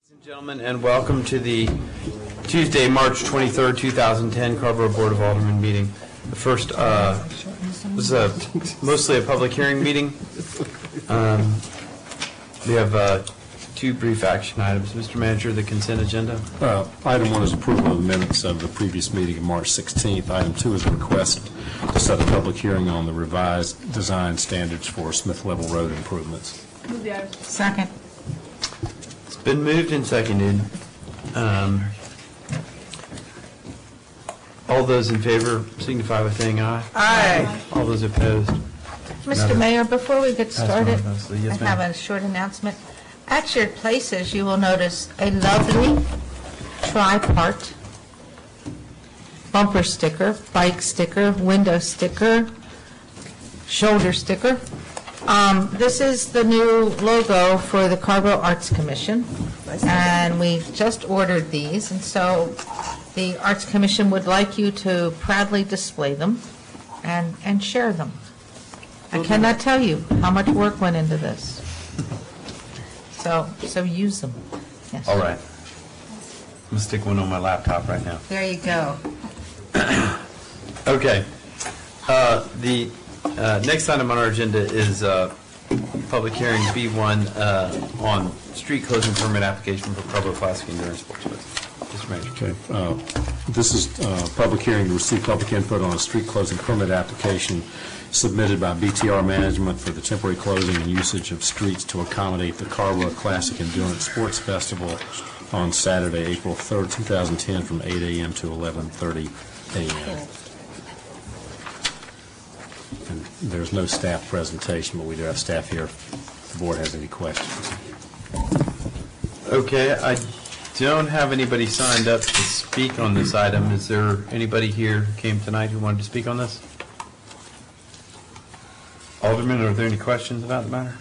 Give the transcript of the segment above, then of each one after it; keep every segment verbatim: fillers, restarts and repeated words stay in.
Ladies and gentlemen, and welcome to the Tuesday, March twenty-third, two thousand ten Carrboro Board of Aldermen meeting. The first uh, this is a, mostly a public hearing meeting. Um, we have uh, two brief action items. Mister Manager, the consent agenda. Uh, item one is approval of the minutes of the previous meeting of March sixteenth. Item two is a request to set a public hearing on the revised design standards for Smith Level Road improvements. Move the item. Second. It's been moved and seconded. Um, all those in favor signify by saying aye. Aye. All those opposed. Mister Mayor, before we get started, Leslie. Yes, I have ma'am. a short announcement. At your places, you will notice a lovely tri-part bumper sticker, bike sticker, window sticker, shoulder sticker. Um, this is the new logo for the Carrboro Arts Commission, and we just ordered these, and so the Arts Commission would like you to proudly display them and, and share them. I cannot tell you how much work went into this. So, so use them. Yes. All right. I'm going to stick one on my laptop right now. There you go. Okay. Uh, The uh, next item on our agenda is uh, public hearing B one uh, on street closing permit application for Carrboro Classic Endurance Sports Festival. Mister Manager. Okay. Uh, this is a public hearing to receive public input on a street closing permit application submitted by B T R Management for the temporary closing and usage of streets to accommodate the Carrboro Classic Endurance Sports Festival on Saturday, April third, two thousand ten, from eight a m to eleven thirty a m And there's no staff presentation, but we do have staff here if the board has any questions. Okay, I don't have anybody signed up to speak on this item. Is there anybody here who came tonight who wanted to speak on this? Alderman, are there any questions about the matter?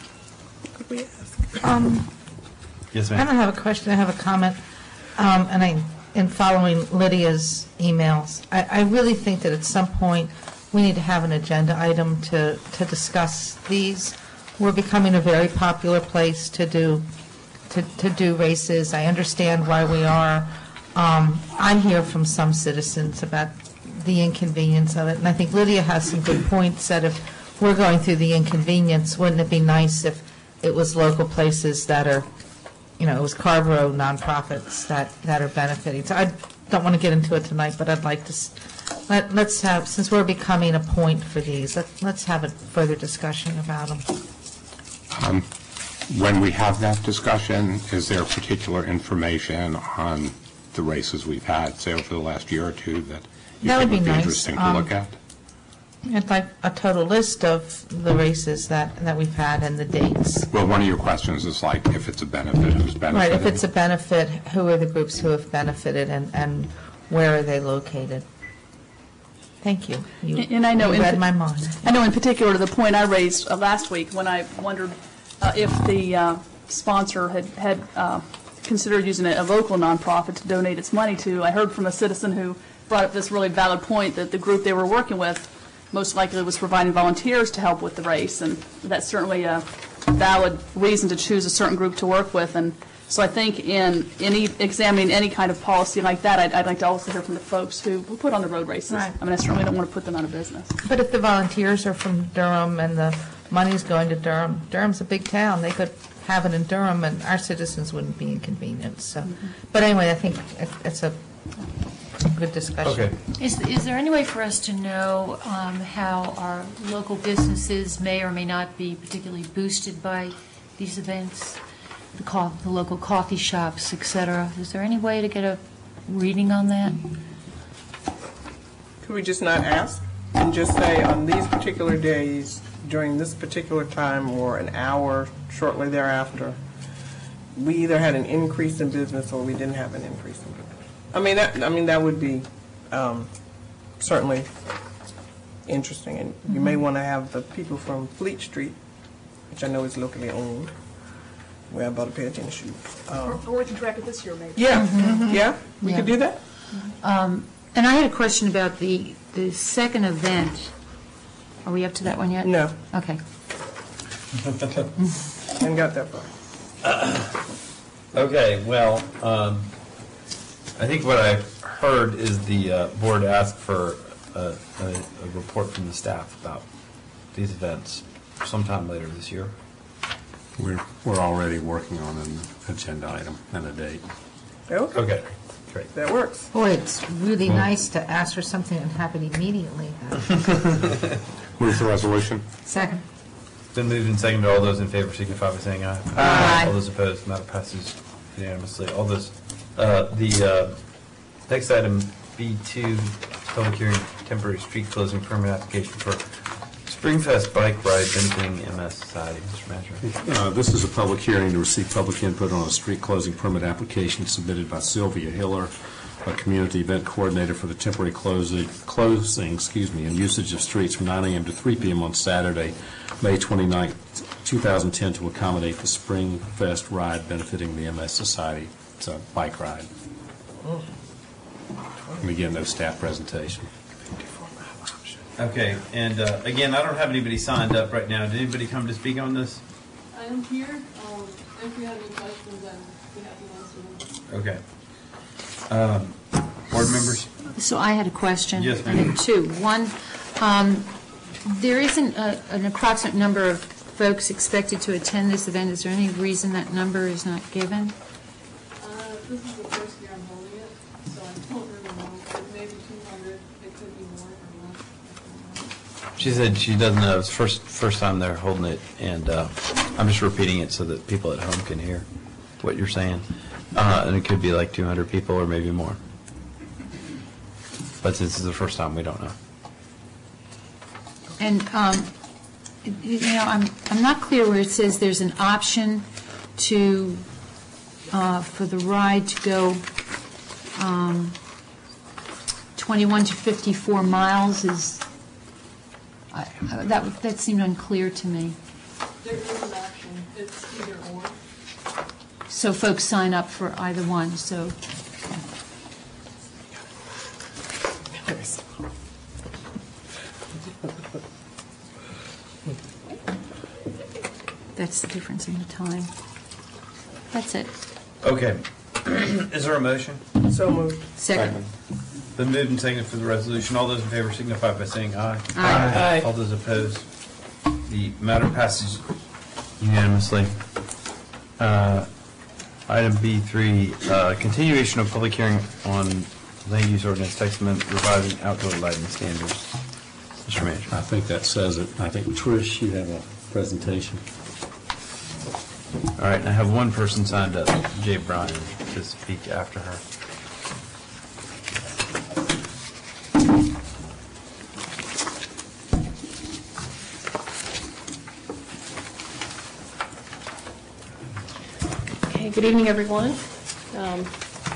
Um, Yes, I ma'am. don't have a question, I have a comment. Um, and I, in following Lydia's emails, I, I really think that at some point we need to have an agenda item to, to discuss these. We're becoming a very popular place to do, to, to do races. I understand why we are. Um, I hear from some citizens about the inconvenience of it, and I think Lydia has some good points that if we're going through the inconvenience, wouldn't it be nice if it was local places that are, you know, it was Carrboro nonprofits that, that are benefiting. So I don't want to get into it tonight, but I'd like to, s- let, let's have, since we're becoming a point for these, let, let's have a further discussion about them. Um, When we have that discussion, is there particular information on the races we've had, say, over the last year or two that you That would think be would be nice. interesting to Um, look at? I'd like a total list of the races that, that we've had and the dates. Well, one of your questions is like, if it's a benefit, who's benefited? Right, if it's a benefit, who are the groups who have benefited and, and where are they located? Thank you. You And I know you in- read my mind. I know in particular to the point I raised uh, last week when I wondered uh, if the uh, sponsor had, had uh, considered using a, a local nonprofit to donate its money to. I heard from a citizen who brought up this really valid point that the group they were working with most likely was providing volunteers to help with the race, and that's certainly a valid reason to choose a certain group to work with. And so I think in any examining any kind of policy like that, I'd, I'd like to also hear from the folks who, who put on the road races. Right. I mean, I certainly don't want to put them out of business. But if the volunteers are from Durham and the money's going to Durham, Durham's a big town, they could have it in Durham and our citizens wouldn't be inconvenienced, so. But anyway, I think it- it's a good discussion. Okay. Is, is there any way for us to know um, how our local businesses may or may not be particularly boosted by these events? The, co- the local coffee shops, et cetera. Is there any way to get a reading on that? Could we just not ask and just say on these particular days, during this particular time or an hour shortly thereafter, we either had an increase in business or we didn't have an increase in business? I mean, that, I mean, that would be um, certainly interesting. And you may want to have the people from Fleet Street, which I know is locally owned, wear about a pair of tennis shoes. Um, Or we can track it this year, maybe. yeah, yeah, we Yeah. could do that. Um, and I had a question about the, the second event. Are we up to that one yet? No, Okay. hadn't got that far. Okay, well, um, I think what I heard is the uh, board asked for a, a, a report from the staff about these events sometime later this year. We're, we're already working on an agenda item and a date. Okay, Okay, great. that works. Boy, it's really nice to ask for something and have it immediately. Move the resolution. Second. Been moved and seconded. All those in favor signify by saying aye. Aye. All those opposed, matter passes unanimously. All those, uh, the uh, next item, B two, public hearing, temporary street closing permit application for Springfest bike ride benefiting M S Society. Mister Manager. Uh, This is a public hearing to receive public input on a street closing permit application submitted by Sylvia Hiller, a community event coordinator for the temporary closing, closing, excuse me, and usage of streets from nine a.m. to three p.m. on Saturday, May twenty-ninth, two thousand ten, to accommodate the Spring Fest ride benefiting the M S Society. It's a bike ride. And again, no staff presentation. Okay, and uh, again, I don't have anybody signed up right now. Did anybody come to speak on this? I am here. Um, if you have any questions, I'd be happy to answer them. Okay. Um, Board members? So I had a question. Yes, I ma'am. had two. One, um, there isn't a- an approximate number of folks expected to attend this event. Is there any reason that number is not given? Uh, this is the first year I'm holding it, so I don't really know. It may be two hundred, it could be more or less. I don't know. She said she doesn't know. It's first first time they're holding it, and uh, I'm just repeating it so that people at home can hear what you're saying. Uh, and it could be like two hundred people or maybe more. But since it's the first time, we don't know. And, um, you know, I'm, I'm not clear where it says there's an option to, uh, for the ride to go um, twenty-one to fifty-four miles is, I- I- that, that seemed unclear to me. There is an option, it's either or. So folks sign up for either one, so. That's the difference in the time. That's it. Okay. Is there a motion? So moved. Second. Been moved and seconded for the resolution. All those in favor signify by saying aye. Aye. Aye. All those opposed, the matter passes unanimously. Uh, Item B three, uh, continuation of public hearing on land use ordinance text amendment revising outdoor lighting standards. Mister Manager. I think that says it. I think, Trish, you have a presentation. All right, and I have one person signed up, Jay Bryan, to speak after her. Okay, good evening, everyone. Um,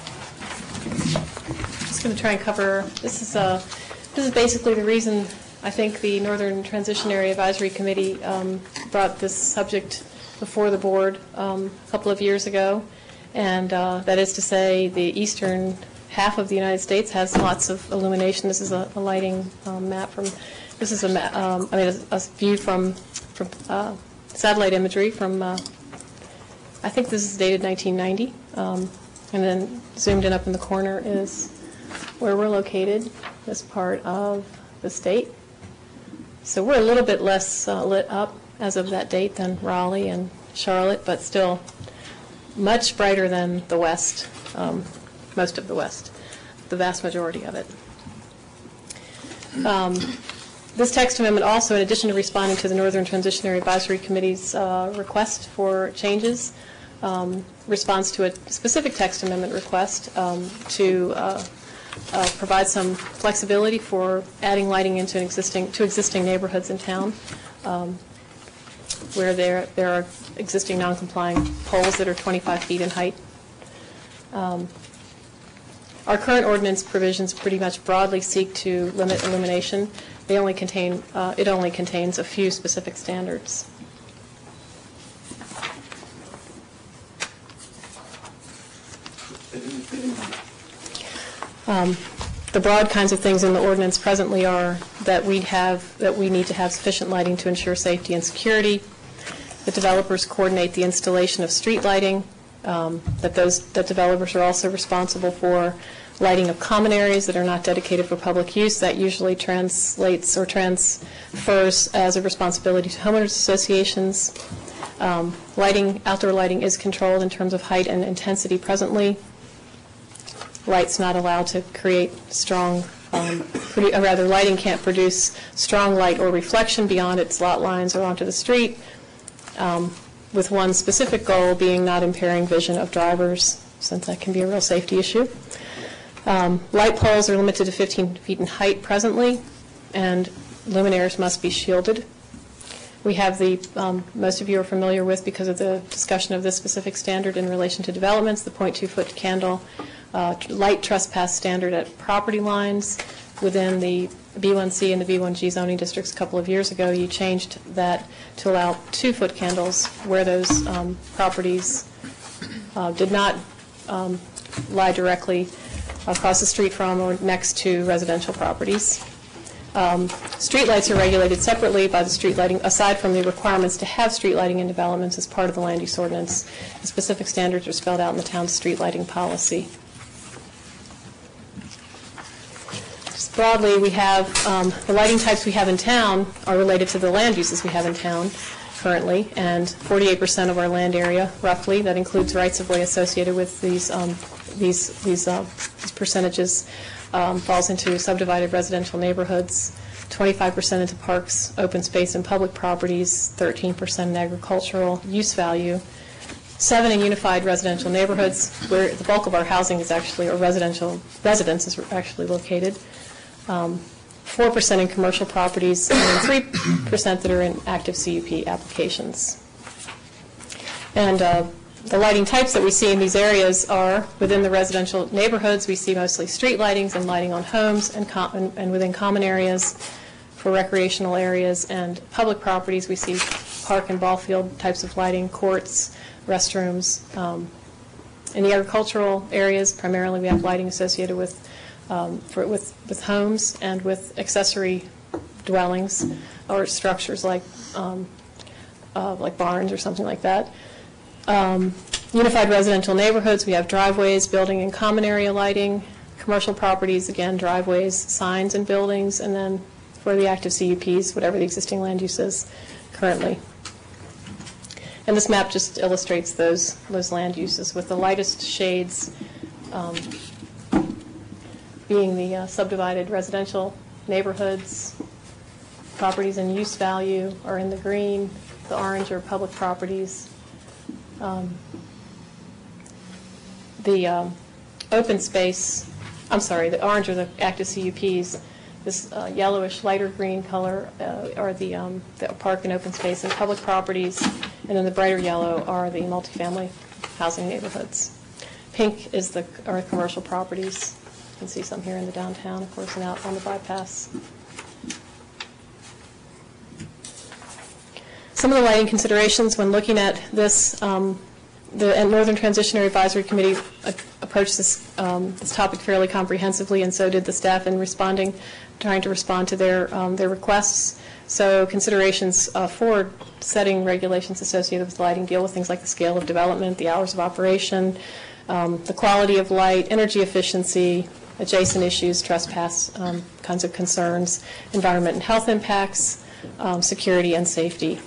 Just going to try and cover, this is, uh, this is basically the reason I think the Northern Transition Area Advisory Committee um, brought this subject before the board um, a couple of years ago. And uh, that is to say, the eastern half of the United States has lots of illumination. This is a a lighting um, map from, this is a, ma- um, I mean, a a view from, from uh, satellite imagery from uh, I think this is dated nineteen ninety, um, and then zoomed in up in the corner is where we're located, this part of the state. So we're a little bit less uh, lit up as of that date than Raleigh and Charlotte, but still much brighter than the West, um, most of the West, the vast majority of it. Um, This text amendment also, in addition to responding to the Northern Transition Area Advisory Committee's uh, request for changes, um, responds to a specific text amendment request um, to uh, uh, provide some flexibility for adding lighting into an existing to existing neighborhoods in town, um, where there there are existing non-complying poles that are twenty-five feet in height. Um, Our current ordinance provisions pretty much broadly seek to limit illumination. They only contain, uh, it only contains a few specific standards. Um, The broad kinds of things in the ordinance presently are that we have, that we need to have sufficient lighting to ensure safety and security. The developers coordinate the installation of street lighting. um, that those, that developers are also responsible for lighting of common areas that are not dedicated for public use. That usually translates or transfers as a responsibility to homeowners associations. Um, lighting, outdoor lighting is controlled in terms of height and intensity presently. Light's not allowed to create strong, um, produ- or rather lighting can't produce strong light or reflection beyond its lot lines or onto the street, um, with one specific goal being not impairing vision of drivers, since that can be a real safety issue. Um, light poles are limited to fifteen feet in height presently, and luminaires must be shielded. We have the, um, most of you are familiar with, because of the discussion of this specific standard in relation to developments, the point two foot candle uh, light trespass standard at property lines within the B one C and the B one G zoning districts. A couple of years ago, you changed that to allow two foot candles where those um, properties uh, did not um, lie directly across the street from or next to residential properties. Um, street lights are regulated separately by the street lighting, aside from the requirements to have street lighting in developments as part of the land use ordinance. The specific standards are spelled out in the town's street lighting policy. Just broadly, we have um, the lighting types we have in town are related to the land uses we have in town currently, and forty-eight percent of our land area, roughly, that includes rights-of-way associated with these um, these these, uh, these percentages, um, falls into subdivided residential neighborhoods, twenty-five percent into parks, open space, and public properties, thirteen percent in agricultural use value, seven in unified residential neighborhoods, where the bulk of our housing is actually, or residential residence is actually located, um, four percent in commercial properties, and then three percent that are in active C U P applications. And uh, the lighting types that we see in these areas are, within the residential neighborhoods, we see mostly street lightings and lighting on homes, and, com- and, and within common areas. For recreational areas and public properties, we see park and ball field types of lighting, courts, restrooms. Um, in the agricultural areas, primarily we have lighting associated with Um, for, with, with homes and with accessory dwellings or structures like um, uh, like barns or something like that. Um, unified residential neighborhoods, we have driveways, building and common area lighting. Commercial properties, again, driveways, signs and buildings, and then for the active C U Ps, whatever the existing land use is currently. And this map just illustrates those, those land uses with the lightest shades um, being the uh, subdivided residential neighborhoods. Properties in use value are in the green. The orange are public properties. Um, the um, open space, I'm sorry, the orange are the active C U Ps. This uh, yellowish lighter green color uh, are the, um, the park and open space and public properties, and then the brighter yellow are the multifamily housing neighborhoods. Pink is the are commercial properties. You can see some here in the downtown, of course, and out on the bypass. Some of the lighting considerations when looking at this, um, the Northern Transitionary Advisory Committee uh, approached this, um, this topic fairly comprehensively, and so did the staff in responding, trying to respond to their, um, their requests. So considerations uh, for setting regulations associated with lighting deal with things like the scale of development, the hours of operation, um, the quality of light, energy efficiency, adjacent issues, trespass um, kinds of concerns, environment and health impacts, um, security and safety.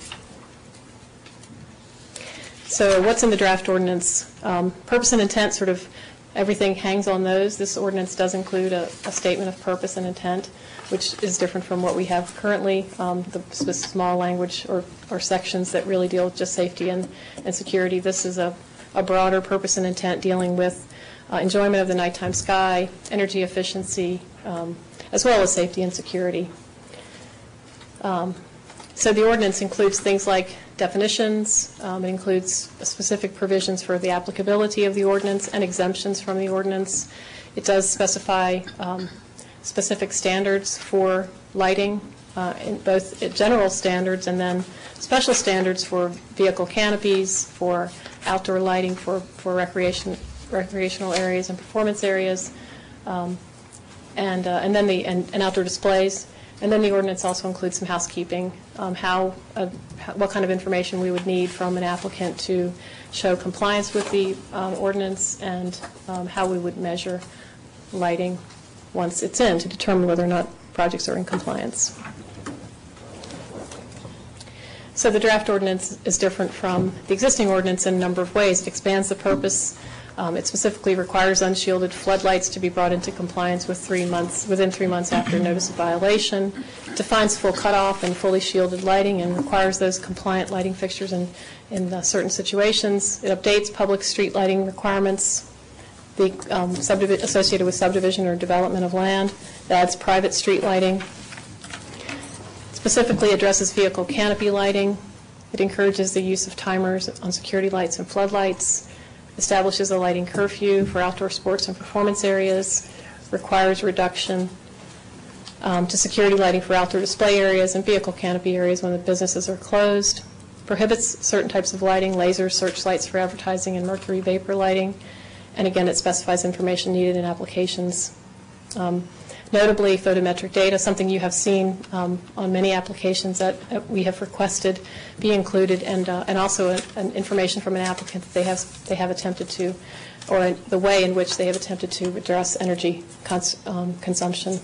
So what's in the draft ordinance? Um, purpose and intent, sort of everything hangs on those. This ordinance does include a, a statement of purpose and intent, which is different from what we have currently, um, the small language or, or sections that really deal with just safety and, and security. This is a, a broader purpose and intent dealing with uh, enjoyment of the nighttime sky, energy efficiency, um, as well as safety and security. Um, so the ordinance includes things like definitions. Um, it includes specific provisions for the applicability of the ordinance and exemptions from the ordinance. It does specify um, specific standards for lighting, uh, in both general standards and then special standards for vehicle canopies, for outdoor lighting, for, for recreation, recreational areas and performance areas, um, and, uh, and then the and, and outdoor displays. And then the ordinance also includes some housekeeping, um, how, uh, how- what kind of information we would need from an applicant to show compliance with the um, ordinance, and um, how we would measure lighting once it's in to determine whether or not projects are in compliance. So the draft ordinance is different from the existing ordinance in a number of ways. It expands the purpose. Um, It specifically requires unshielded floodlights to be brought into compliance with three months, within three months after notice of violation. It defines full cutoff and fully shielded lighting and requires those compliant lighting fixtures in, in uh, certain situations. It updates public street lighting requirements the, um, subdivi- associated with subdivision or development of land. It adds private street lighting. Specifically addresses vehicle canopy lighting. It encourages the use of timers on security lights and floodlights. Establishes a lighting curfew for outdoor sports and performance areas, requires reduction um, to security lighting for outdoor display areas and vehicle canopy areas when the businesses are closed, prohibits certain types of lighting, lasers, searchlights for advertising, and mercury vapor lighting, and again, it specifies information needed in applications. Um, Notably, photometric data, something you have seen um, on many applications that uh, we have requested be included, and uh, and also a, an information from an applicant that they have they have attempted to, or in the way in which they have attempted to address energy cons um, consumption.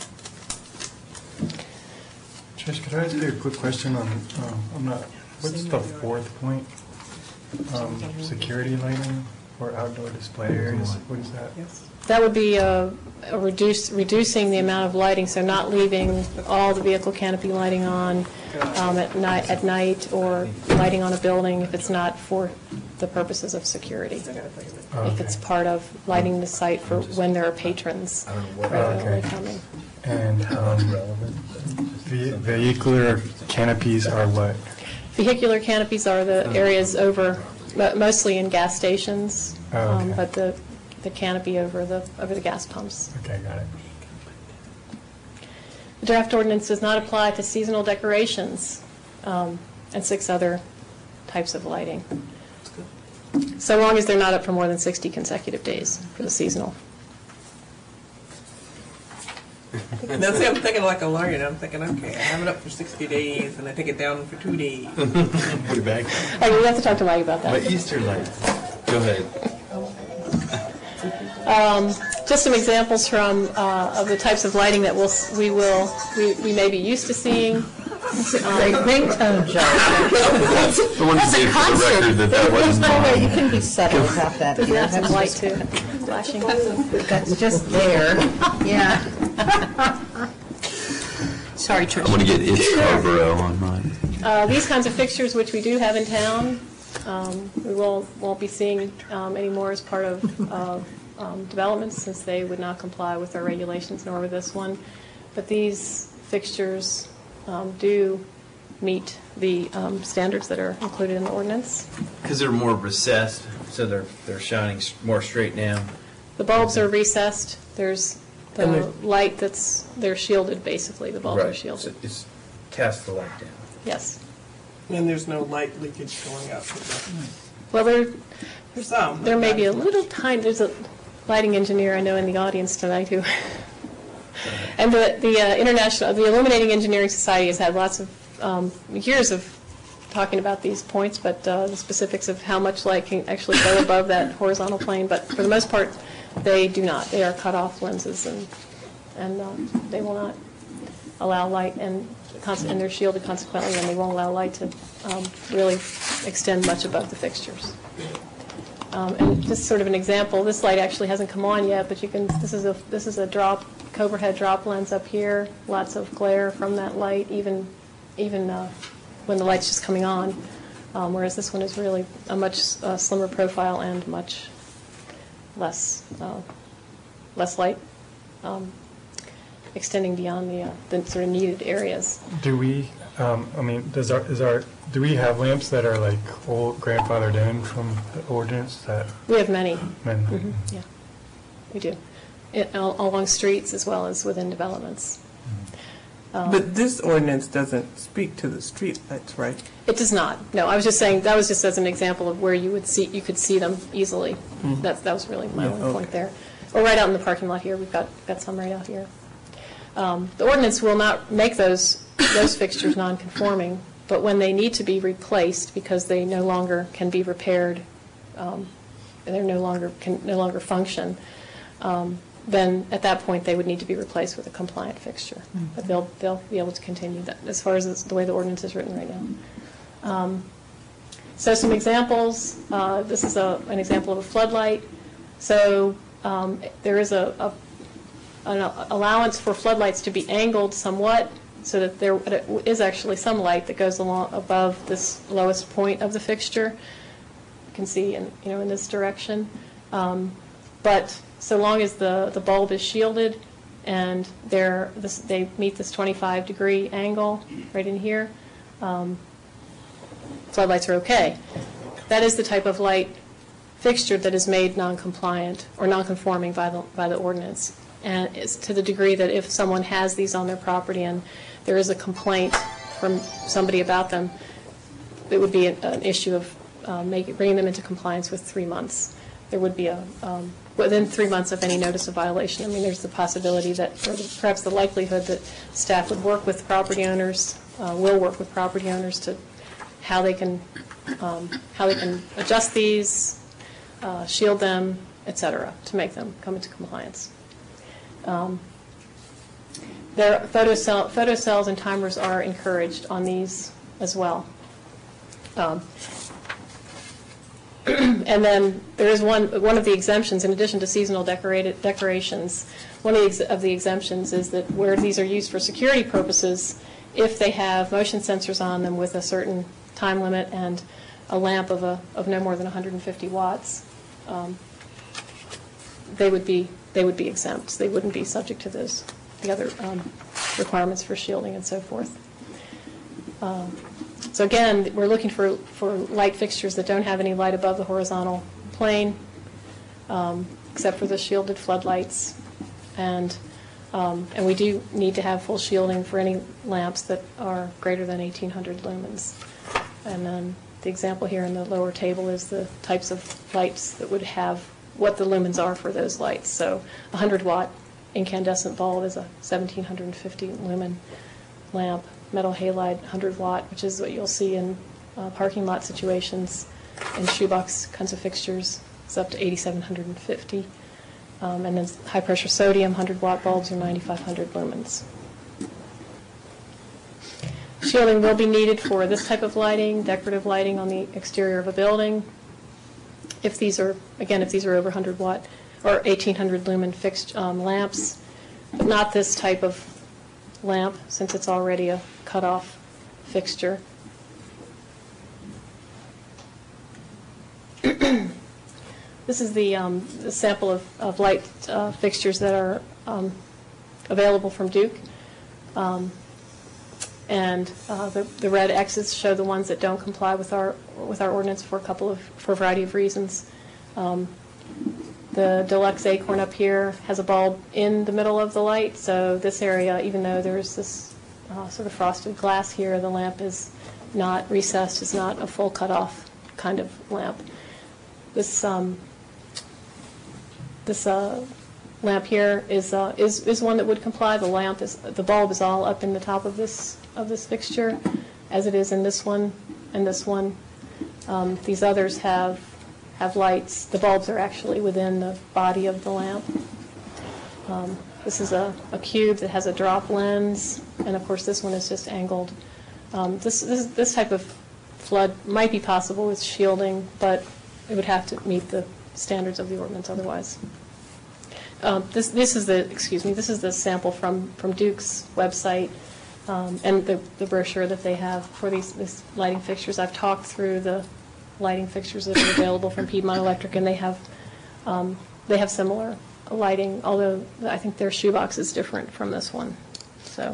Trish, could I ask you a quick question on, um, I'm not, what's the fourth point? Um, security lighting for outdoor display areas, what is that? That would be uh, a reduce, reducing the amount of lighting, so not leaving all the vehicle canopy lighting on um, at night, at night, or lighting on a building if it's not for the purposes of security. Okay. If it's part of lighting the site for when there are patrons regularly Okay. coming. And um, ve- vehicular canopies are what? Vehicular canopies are the areas over, mo- mostly in gas stations, Oh, um, okay. but the the canopy over the over the gas pumps. Okay, got it. The draft ordinance does not apply to seasonal decorations um, and six other types of lighting, so long as they're not up for more than sixty consecutive days for the seasonal. Now, see, I'm thinking like a lawyer. I'm thinking, okay, I have it up for sixty days, and I take it down for two days. Put it back. Hey, we have to talk to Mike about that. My Easter lights. Go ahead. Um, just some examples from uh, of the types of lighting that we'll, we will we, we may be used to seeing. Great ringtone, Joe. I wanted to say for the record that that There's wasn't no way you mine. can be subtle about that. Doesn't here. have some That's light just- too, flashing. That's just there. Yeah. Sorry, Trish. I'm going to get It's Carvero on mine. Uh, These kinds of fixtures, which we do have in town, um, we won't, won't be seeing um, anymore as part of uh, um, developments, since they would not comply with our regulations, nor with this one. But these fixtures um, do meet the um, standards that are included in the ordinance. Because they're more recessed, so they're they're shining s- more straight now. The bulbs are recessed. There's the And they're- light that's, they're shielded, basically. The bulbs are So shielded. it's cast the light down. Yes. And there's no light leakage going out. Well, there, There's some. there may be a little tiny, there's a lighting engineer I know in the audience tonight who, and the, the uh, International, the Illuminating Engineering Society has had lots of, um, years of talking about these points, but uh, the specifics of how much light can actually go above that horizontal plane, but for the most part, they do not. They are cut-off lenses, and, and um, they will not allow light, and cons- and they're shielded consequently, and they won't allow light to um, really extend much above the fixtures. Um, And just sort of an example, this light actually hasn't come on yet, but you can, this is a, this is a drop, Cobra head drop lens up here, lots of glare from that light, even, even uh, when the light's just coming on, um, whereas this one is really a much uh, slimmer profile and much less, uh, less light, um, extending beyond the, uh, the sort of needed areas. Do we, um, I mean, does our, is our, do we have lamps that are like old grandfathered in from the ordinance that, We have many, men? mhm, yeah, we do, It- al- along streets as well as within developments. Um, But this ordinance doesn't speak to the street lights, right? It does not, no, I was just saying, that was just as an example of where you would see, you could see them easily. That, that was really my Yeah, only point okay. there. Or right out in the parking lot here, we've got, got some right out here. Um, The ordinance will not make those, those fixtures non-conforming, but when they need to be replaced because they no longer can be repaired, um, they're no longer, can no longer function, um, then at that point, they would need to be replaced with a compliant fixture. But they'll, they'll be able to continue that as far as the way the ordinance is written right now. Um, So some examples, uh, this is a, an example of a floodlight. So um, there is a, a an allowance for floodlights to be angled somewhat so that there is actually some light that goes along above this lowest point of the fixture. You can see in, you know, in this direction. Um, but so long as the, the bulb is shielded and they're, this, they meet this twenty-five degree angle right in here, um, floodlights are okay. That is the type of light fixture that is made non-compliant or non-conforming by the, by the ordinance. And it's to the degree that if someone has these on their property and there is a complaint from somebody about them, it would be an, an issue of uh, making, bringing them into compliance with three months. There would be a, um, within three months of any notice of violation. I mean, there's the possibility that, or the, perhaps the likelihood that staff would work with property owners, uh, will work with property owners to how they can, um, how they can adjust these, uh, shield them, et cetera, to make them come into compliance. Um, Their photo cell, photo cells and timers are encouraged on these as well. Um, and then there is one one of the exemptions, in addition to seasonal decorated decorations. One of the, ex of the exemptions is that where these are used for security purposes, if they have motion sensors on them with a certain time limit and a lamp of a of no more than one hundred fifty watts, um, they would be they would be exempt. They wouldn't be subject to those the other um, requirements for shielding and so forth. Um, so again, we're looking for for light fixtures that don't have any light above the horizontal plane, um, except for the shielded floodlights, and um, and we do need to have full shielding for any lamps that are greater than eighteen hundred lumens. And then the example here in the lower table is the types of lights that would have what the lumens are for those lights. So a one hundred watt incandescent bulb is a seventeen fifty lumen lamp. Metal halide one hundred watt, which is what you'll see in uh, parking lot situations, and shoebox kinds of fixtures, is up to eighty-seven fifty. Um, and then high pressure sodium one hundred watt bulbs are ninety-five hundred lumens. Shielding will be needed for this type of lighting, decorative lighting on the exterior of a building. If these are, again, if these are over one hundred watt or eighteen hundred lumen fixed um, lamps, but not this type of lamp, since it's already a cutoff fixture. This is the, um, the sample of, of light uh, fixtures that are um, available from Duke. Um, and uh, the, the red X's show the ones that don't comply with our with our ordinance for a couple of for a variety of reasons. Um, the Deluxe Acorn up here has a bulb in the middle of the light, so this area, even though there's this uh, sort of frosted glass here, the lamp is not recessed. It's not a full cutoff kind of lamp. This um, this uh, lamp here is uh, is is one that would comply. The lamp is the bulb is all up in the top of this of this fixture, as it is in this one and this one. Um, these others have have lights. The bulbs are actually within the body of the lamp. Um, this is a, a cube that has a drop lens, and of course this one is just angled. Um, this, this this type of flood might be possible with shielding, but it would have to meet the standards of the ordinance otherwise. Um, this this is the excuse me this is the sample from from Duke's website, um, and the the brochure that they have for these these lighting fixtures. I've talked through the lighting fixtures that are available from Piedmont Electric, and they have um, they have similar lighting, although I think their shoebox is different from this one. So,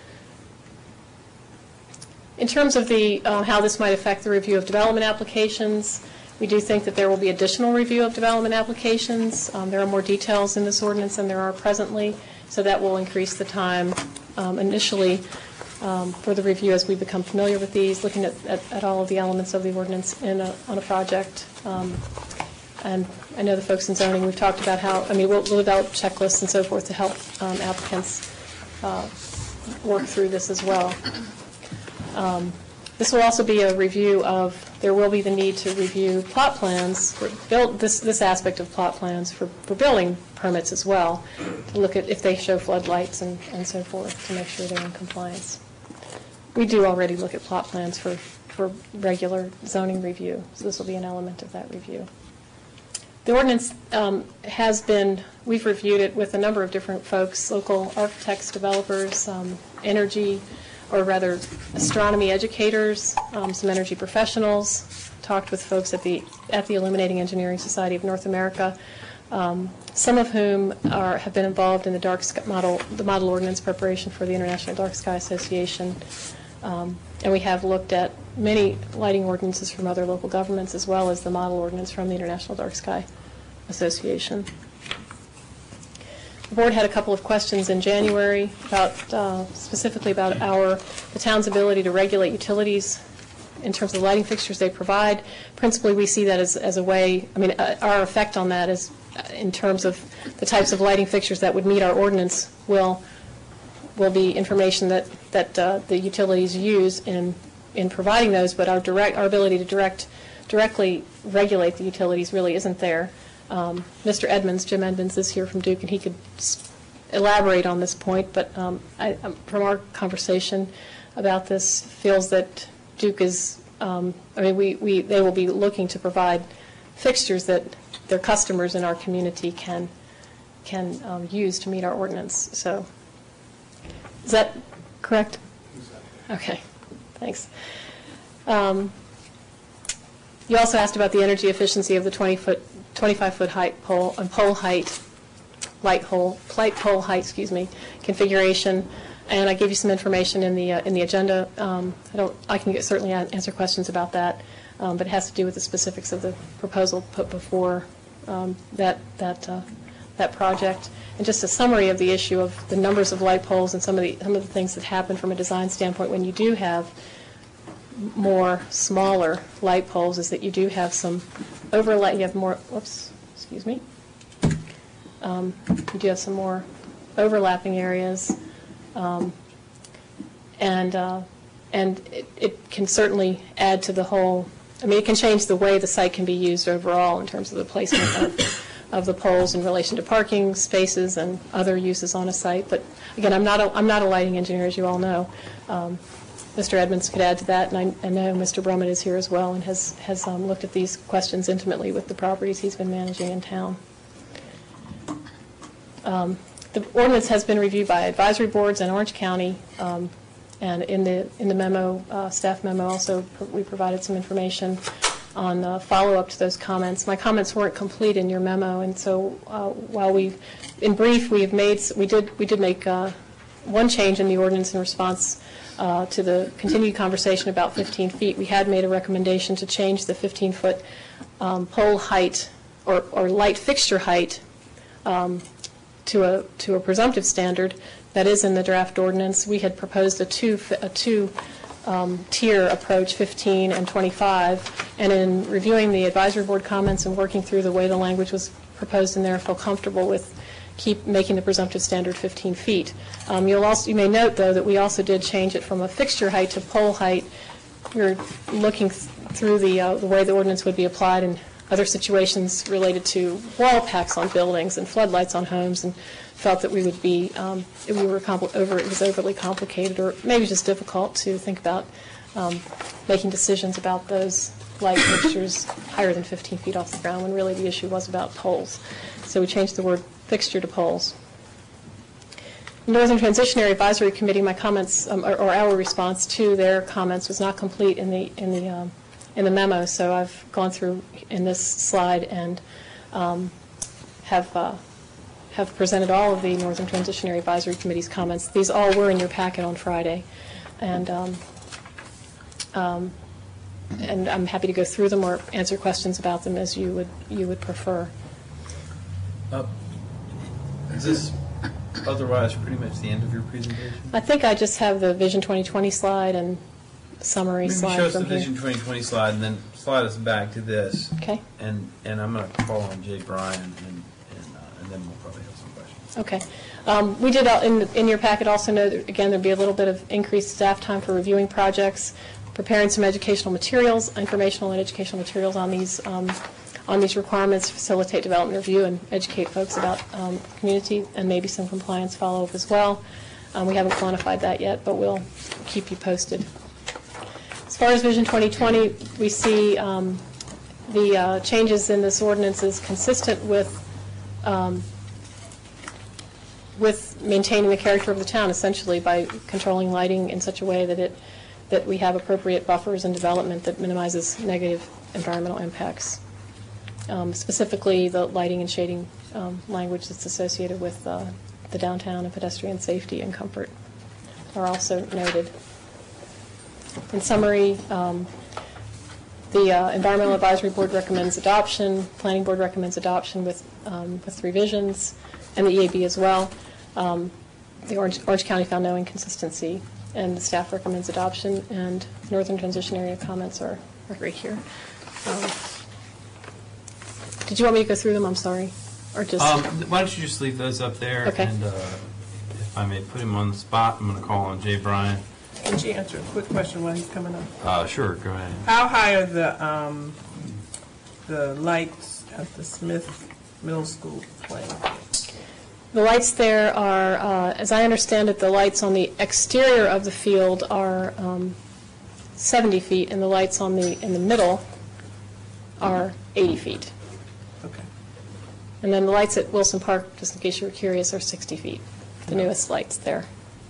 in terms of the uh, how this might affect the review of development applications, we do think that there will be additional review of development applications. Um, there are more details in this ordinance than there are presently, so that will increase the time um, initially um, for the review as we become familiar with these, looking at, at, at all of the elements of the ordinance in a, on a project. Um, and I know the folks in zoning, we've talked about how, I mean, we'll, we'll develop checklists and so forth to help um, applicants uh, work through this as well. Um, This will also be a review of, there will be the need to review plot plans, for build, this, this aspect of plot plans for, for building permits as well, to look at if they show floodlights and, and so forth, to make sure they're in compliance. We do already look at plot plans for, for regular zoning review, so this will be an element of that review. The ordinance um, has been, we've reviewed it with a number of different folks, local architects, developers, um, energy, or rather astronomy educators, um, some energy professionals, talked with folks at the at the Illuminating Engineering Society of North America, um, some of whom are have been involved in the dark sky model, the model ordinance preparation for the International Dark Sky Association, um, and we have looked at many lighting ordinances from other local governments as well as the model ordinance from the International Dark Sky Association. The board had a couple of questions in January about, uh, specifically about our, the town's ability to regulate utilities in terms of the lighting fixtures they provide. Principally, we see that as, as a way, I mean, uh, our effect on that is uh, in terms of the types of lighting fixtures that would meet our ordinance will, will be information that, that uh, the utilities use in, in providing those, but our direct, our ability to direct, directly regulate the utilities really isn't there. Um, Mister Edmonds, Jim Edmonds, is here from Duke, and he could s- elaborate on this point. But um, I, um, from our conversation about this, feels that Duke is. Um, I mean, we, we they will be looking to provide fixtures that their customers in our community can can um, use to meet our ordinance. So, is that correct? Okay, thanks. Um, you also asked about the energy efficiency of the twenty foot. twenty-five foot height pole, and pole height, light pole, light pole height, excuse me, configuration, and I gave you some information in the uh, in the agenda. Um, I don't, I can get, certainly answer questions about that, um, but it has to do with the specifics of the proposal put before um, that that uh, that project. And just a summary of the issue of the numbers of light poles and some of the some of the things that happen from a design standpoint when you do have more smaller light poles is that you do have some overlap. You have more. Whoops, excuse me. Um, you do have some more overlapping areas, um, and uh, and it, it can certainly add to the whole. I mean, it can change the way the site can be used overall in terms of the placement of, of the poles in relation to parking spaces and other uses on a site. But again, I'm not a, I'm not a lighting engineer, as you all know. Um, Mister Edmonds could add to that, and I, I know Mister Brummett is here as well and has, has um, looked at these questions intimately with the properties he's been managing in town. Um, the ordinance has been reviewed by advisory boards in Orange County, um, and in the in the memo, uh, staff memo, also pr- we provided some information on uh, follow-up to those comments. My comments weren't complete in your memo, and so uh, while we, in brief, we have made we did we did make uh, one change in the ordinance in response Uh, to the continued conversation about fifteen feet. We had made a recommendation to change the fifteen foot um, pole height or, or light fixture height um, to a to a presumptive standard that is in the draft ordinance. We had proposed a two a two um, tier approach, fifteen and twenty-five, and in reviewing the advisory board comments and working through the way the language was proposed in there, I feel comfortable with keep making the presumptive standard fifteen feet. Um, you'll also, you may note, though, that we also did change it from a fixture height to pole height. You're looking th- through the, uh, the way the ordinance would be applied in other situations related to wall packs on buildings and floodlights on homes, and felt that we would be, um, if we were compl- over, it was overly complicated or maybe just difficult to think about um, making decisions about those light fixtures higher than fifteen feet off the ground, when really the issue was about poles. So we changed the word fixture to poles. Northern Transitionary Advisory Committee, my comments um, or, or our response to their comments was not complete in the in the um, in the memo. So I've gone through in this slide and um, have uh, have presented all of the Northern Transitionary Advisory Committee's comments. These all were in your packet on Friday, and um, um, and I'm happy to go through them or answer questions about them as you would you would prefer. Uh, Is this otherwise pretty much the end of your presentation? I think I just have the Vision twenty twenty slide and summary Maybe slide show us the from here. Vision twenty twenty slide and then slide us back to this. Okay. And and I'm going to call on Jay Bryan and and, uh, and then we'll probably have some questions. Okay. Um, We did, uh, in in your packet also know that, again, there'd be a little bit of increased staff time for reviewing projects, preparing some educational materials, informational and educational materials on these, um, on these requirements, facilitate development review, and educate folks about um, community, and maybe some compliance follow-up as well. Um, We haven't quantified that yet, but we'll keep you posted. As far as Vision twenty twenty, we see um, the uh, changes in this ordinance is consistent with um, with maintaining the character of the town, essentially, by controlling lighting in such a way that it, that we have appropriate buffers and development that minimizes negative environmental impacts. Um, Specifically, the lighting and shading um, language that's associated with uh, the downtown and pedestrian safety and comfort are also noted. In summary, um, the uh, Environmental Advisory Board recommends adoption, Planning Board recommends adoption with, um, with revisions, and the E A B as well. Um, The Orange, Orange County found no inconsistency, and the staff recommends adoption, and Northern Transition Area comments are, are right here. Um, Did you want me to go through them? I'm sorry. Or just? Um, why don't you just leave those up there? Okay. And uh, if I may put him on the spot, I'm going to call on Jay Bryan. Can she answer a quick question while he's coming up? Uh, sure, go ahead. How high are the, um, the lights at the Smith Middle School playing? The lights there are, uh, as I understand it, the lights on the exterior of the field are um, seventy feet, and the lights on the, in the middle are eighty feet. Okay. And then the lights at Wilson Park, just in case you were curious, are sixty feet, the newest lights there.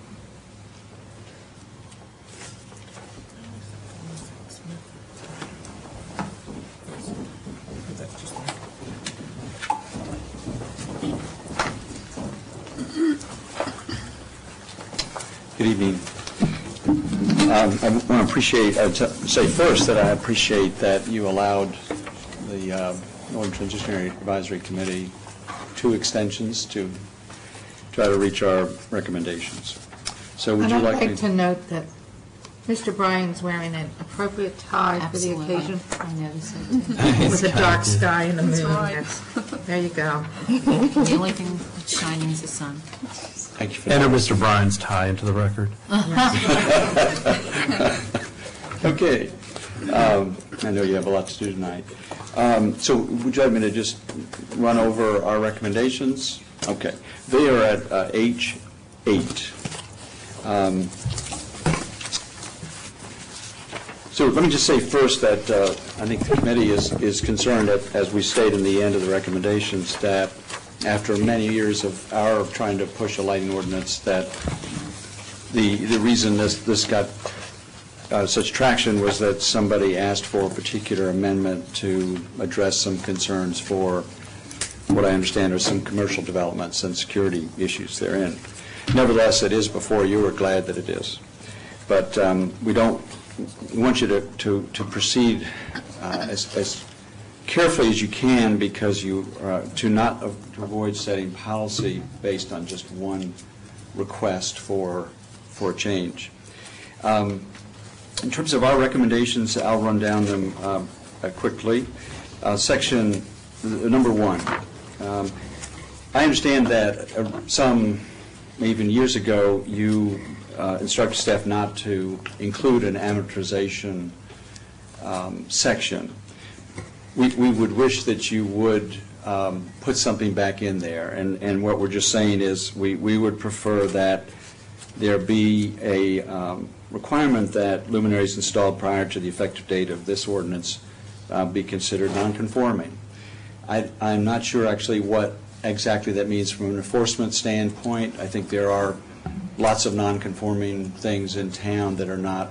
Good evening. Um, I want to appreciate, uh, to say first that I appreciate that you allowed the uh, Northern Transition Area Advisory Committee two extensions to try to reach our recommendations. So would And you I'd like like me to note that Mister Bryan's wearing an appropriate tie for the Absolutely. occasion, I noticed it. with a dark sky and the moon. right. That's- There you go. The only thing that's shining is the sun. Thank you for Enter that. Mister Bryan's tie into the record. Okay. Um, I know you have a lot to do tonight. Um, So would you like me to just run over our recommendations? Okay. They are at uh, H eight. Um, So let me just say first that uh, I think the committee is, is concerned, that, as we state in the end of the recommendations, that after many years of our trying to push a lighting ordinance, that the, the reason this, this got uh, such traction was that somebody asked for a particular amendment to address some concerns for what I understand are some commercial developments and security issues therein. Nevertheless, it is before you. We're glad that it is. But um, we don't, we want you to, to, to proceed uh, as, as carefully as you can, because you, uh, to not to avoid setting policy based on just one request for, for a change. Um, in terms of our recommendations, I'll run down them uh, uh, quickly. Uh, section uh, number one. Um, I understand that uh, some, even years ago, you uh, instructed staff not to include an amortization um, section. We, we would wish that you would um, put something back in there, and, and what we're just saying is we, we would prefer that there be a um, requirement that luminaries installed prior to the effective date of this ordinance uh, be considered nonconforming. I, I'm not sure actually what exactly that means from an enforcement standpoint. I think there are lots of nonconforming things in town that are not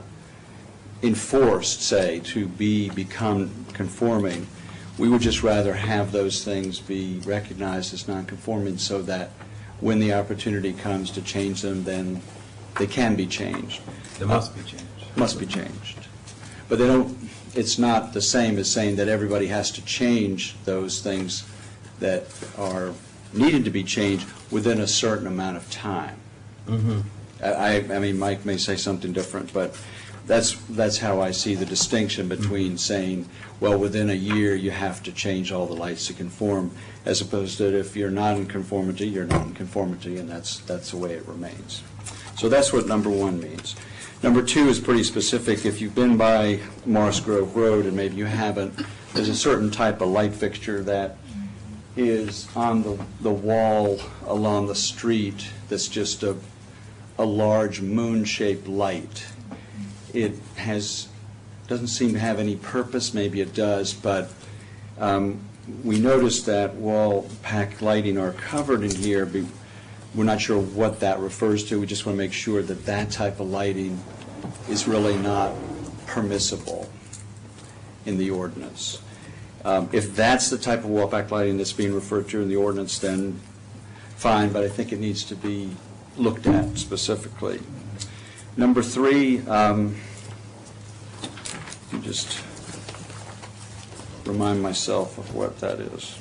enforced, say, to be become conforming. We would just rather have those things be recognized as nonconforming, so that when the opportunity comes to change them, then they can be changed. They must be changed. Must be changed. But they don't, it's not the same as saying that everybody has to change those things that are needed to be changed within a certain amount of time. Mm-hmm. I, I mean, Mike may say something different, but that's, that's how I see the distinction between saying, well, within a year, you have to change all the lights to conform, as opposed to if you're not in conformity, you're not in conformity, and that's, that's the way it remains. So that's what number one means. Number two is pretty specific. If you've been by Morris Grove Road, and maybe you haven't, there's a certain type of light fixture that is on the, the wall along the street that's just a, a large moon-shaped light. It has, doesn't seem to have any purpose, maybe it does, but um, we noticed that wall pack lighting are covered in here. But we're not sure what that refers to. We just want to make sure that that type of lighting is really not permissible in the ordinance. Um, if that's the type of wall pack lighting that's being referred to in the ordinance, then fine, but I think it needs to be looked at specifically. Number three, um, let me just remind myself of what that is.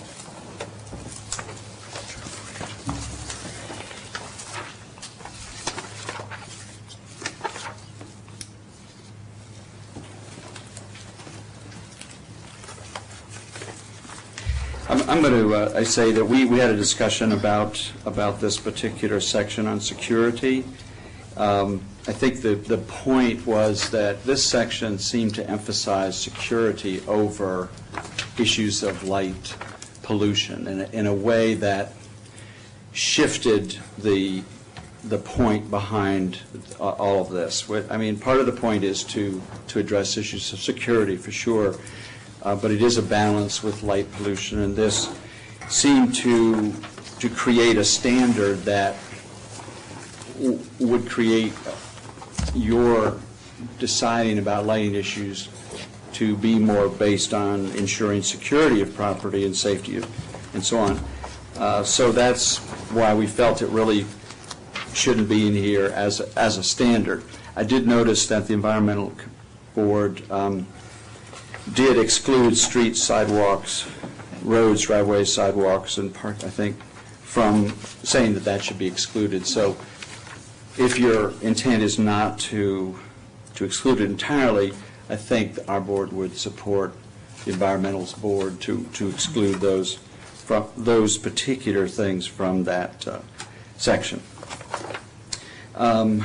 I'm, I'm going to uh, I say that we, we had a discussion about about this particular section on security. Um, I think the, the point was that this section seemed to emphasize security over issues of light pollution in a, in a way that shifted the the point behind all of this. I mean, part of the point is to, to address issues of security for sure, uh, but it is a balance with light pollution, and this seemed to, to create a standard that w- would create your deciding about lighting issues to be more based on ensuring security of property and safety of, and so on. Uh, so that's why we felt it really shouldn't be in here as a, as a standard. I did notice that the Environmental Board um, did exclude streets, sidewalks, roads, driveways, sidewalks, and park, I think, from saying that that should be excluded. So if your intent is not to, to exclude it entirely, I think our board would support the Environmental's board to, to exclude those from those particular things from that uh, section. Um,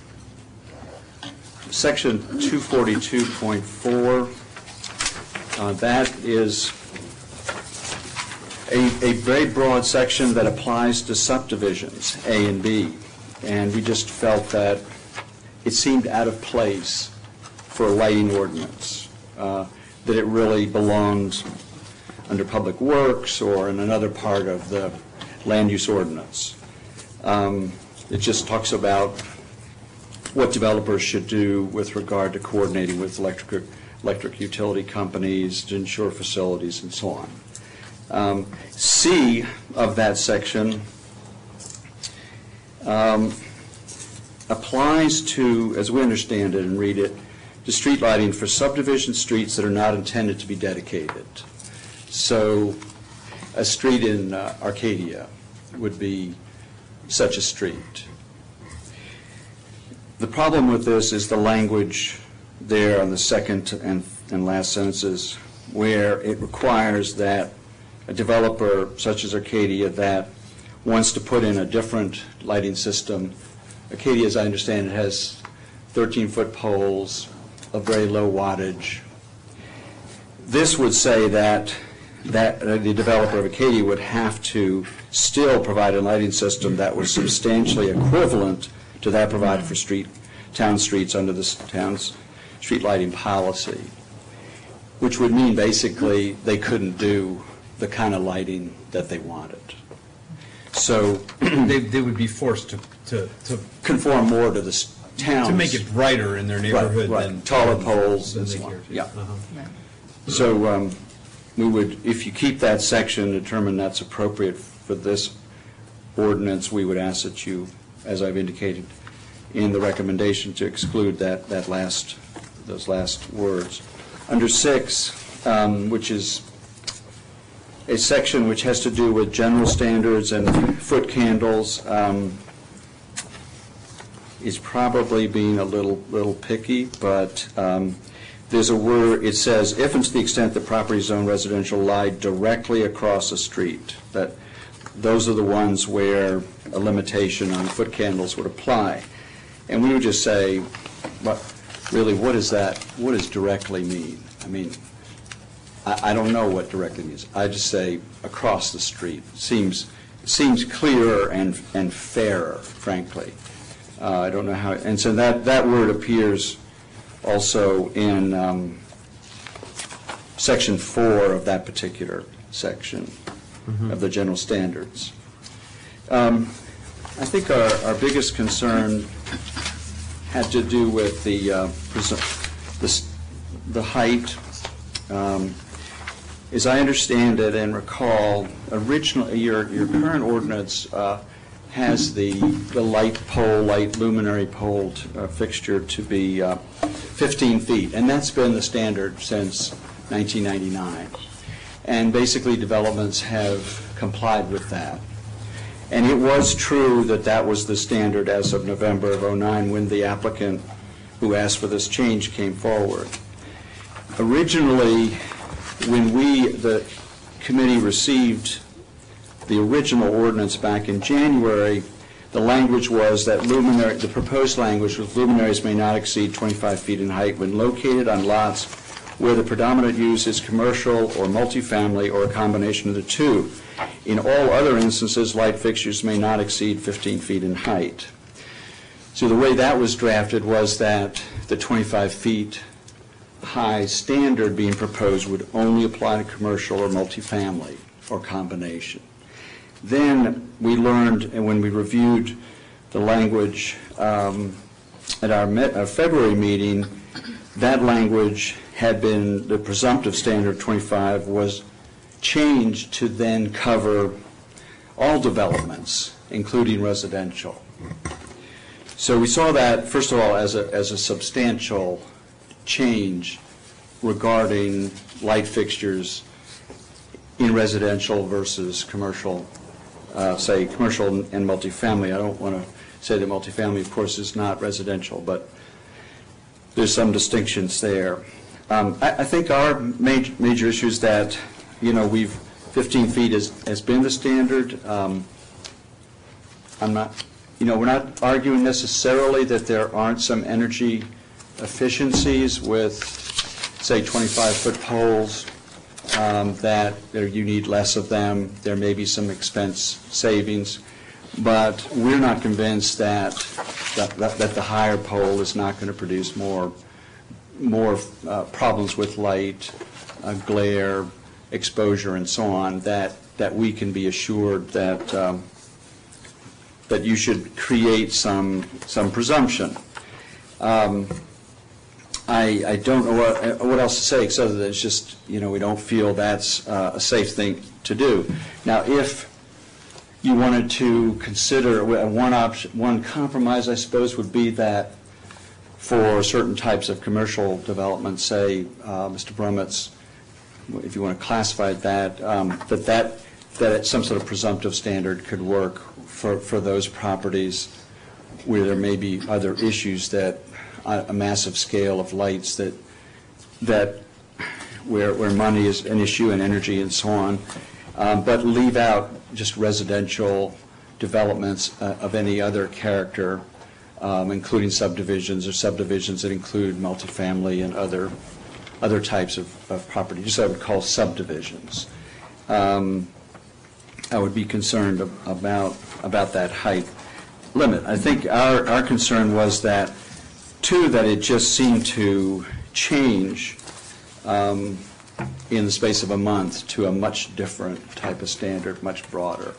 section two forty-two point four, uh, that is a, a very broad section that applies to subdivisions, A and B, and we just felt that it seemed out of place for a lighting ordinance, uh, that it really belonged under Public Works or in another part of the land use ordinance. Um, it just talks about what developers should do with regard to coordinating with electric, electric utility companies to ensure facilities and so on. Um, C of that section um, applies to, as we understand it and read it, to street lighting for subdivision streets that are not intended to be dedicated. So a street in uh, Arcadia would be such a street. The problem with this is the language there on the second and, and last sentences, where it requires that a developer such as Arcadia that wants to put in a different lighting system. Arcadia, as I understand it, has thirteen-foot poles of very low wattage. This would say that that uh, the developer of Acadia would have to still provide a lighting system that was substantially equivalent to that provided for street town streets under the town's street lighting policy, which would mean basically they couldn't do the kind of lighting that they wanted. So They, they would be forced to, to, to conform more to the s- towns. to make it brighter in their neighborhood right. than Taller poles than and they so on. care to. Yeah. Uh-huh. So um, we would, if you keep that section, determine that's appropriate for this ordinance, we would ask that you, as I've indicated in the recommendation, to exclude that, that last, those last words. Under six, um, which is a section which has to do with general standards and foot candles, um, is probably being a little, little picky, but um, there's a word, it says, if and to the extent the property zone residential lie directly across a street, that those are the ones where a limitation on foot candles would apply. And we would just say, but really, what does that, what does directly mean? I mean, I, I don't know what directly means. I just say across the street. Seems seems clearer and and fairer, frankly. Uh, I don't know how, and so that, that word appears also in um, section four of that particular section mm-hmm. of the general standards. Um, I think our, our biggest concern had to do with the uh, the, the height. Um, as I understand it and recall, original your your current ordinance uh, has the the light pole, light luminary pole uh, fixture to be uh, fifteen feet, and that's been the standard since nineteen ninety-nine. And basically, developments have complied with that. And it was true that that was the standard as of November of oh nine when the applicant who asked for this change came forward. Originally, when we, the committee, received the original ordinance back in January, the language was that luminary, the proposed language was luminaries may not exceed twenty-five feet in height when located on lots where the predominant use is commercial or multifamily or a combination of the two. In all other instances, light fixtures may not exceed fifteen feet in height. So the way that was drafted was that the twenty-five feet high standard being proposed would only apply to commercial or multifamily or combination. Then we learned, and when we reviewed the language um, at our, met, our February meeting, that language had been, the presumptive standard of twenty-five was changed to then cover all developments, including residential. So we saw that, first of all, as a, as a substantial change regarding light fixtures in residential versus commercial, uh, say commercial and multifamily. I don't want to say that multifamily, of course, is not residential, but there's some distinctions there. Um, I, I think our major, major issue is that, you know, we've, fifteen feet has, has been the standard. Um, I'm not, you know, we're not arguing necessarily that there aren't some energy efficiencies with, say, twenty-five foot poles, um, that there, you need less of them. There may be some expense savings, but we're not convinced that that, that, that the higher pole is not going to produce more, more uh, problems with light, uh, glare, exposure, and so on, that, that we can be assured that um, that you should create some some presumption. Um, I, I don't know what, what else to say except that it's just, you know, we don't feel that's uh, a safe thing to do. Now, if you wanted to consider one option, one compromise, I suppose, would be that for certain types of commercial development, say, uh, Mister Brummets, if you want to classify it that, um, that that that some sort of presumptive standard could work for, for those properties where there may be other issues that uh, a massive scale of lights that that where where money is an issue and energy and so on, um, but leave out just residential developments uh, of any other character, um, including subdivisions or subdivisions that include multifamily and other other types of, of property, just I would call subdivisions. Um, I would be concerned about about that height limit. I think our, our concern was that, too, that it just seemed to change um, in the space of a month to a much different type of standard, much broader.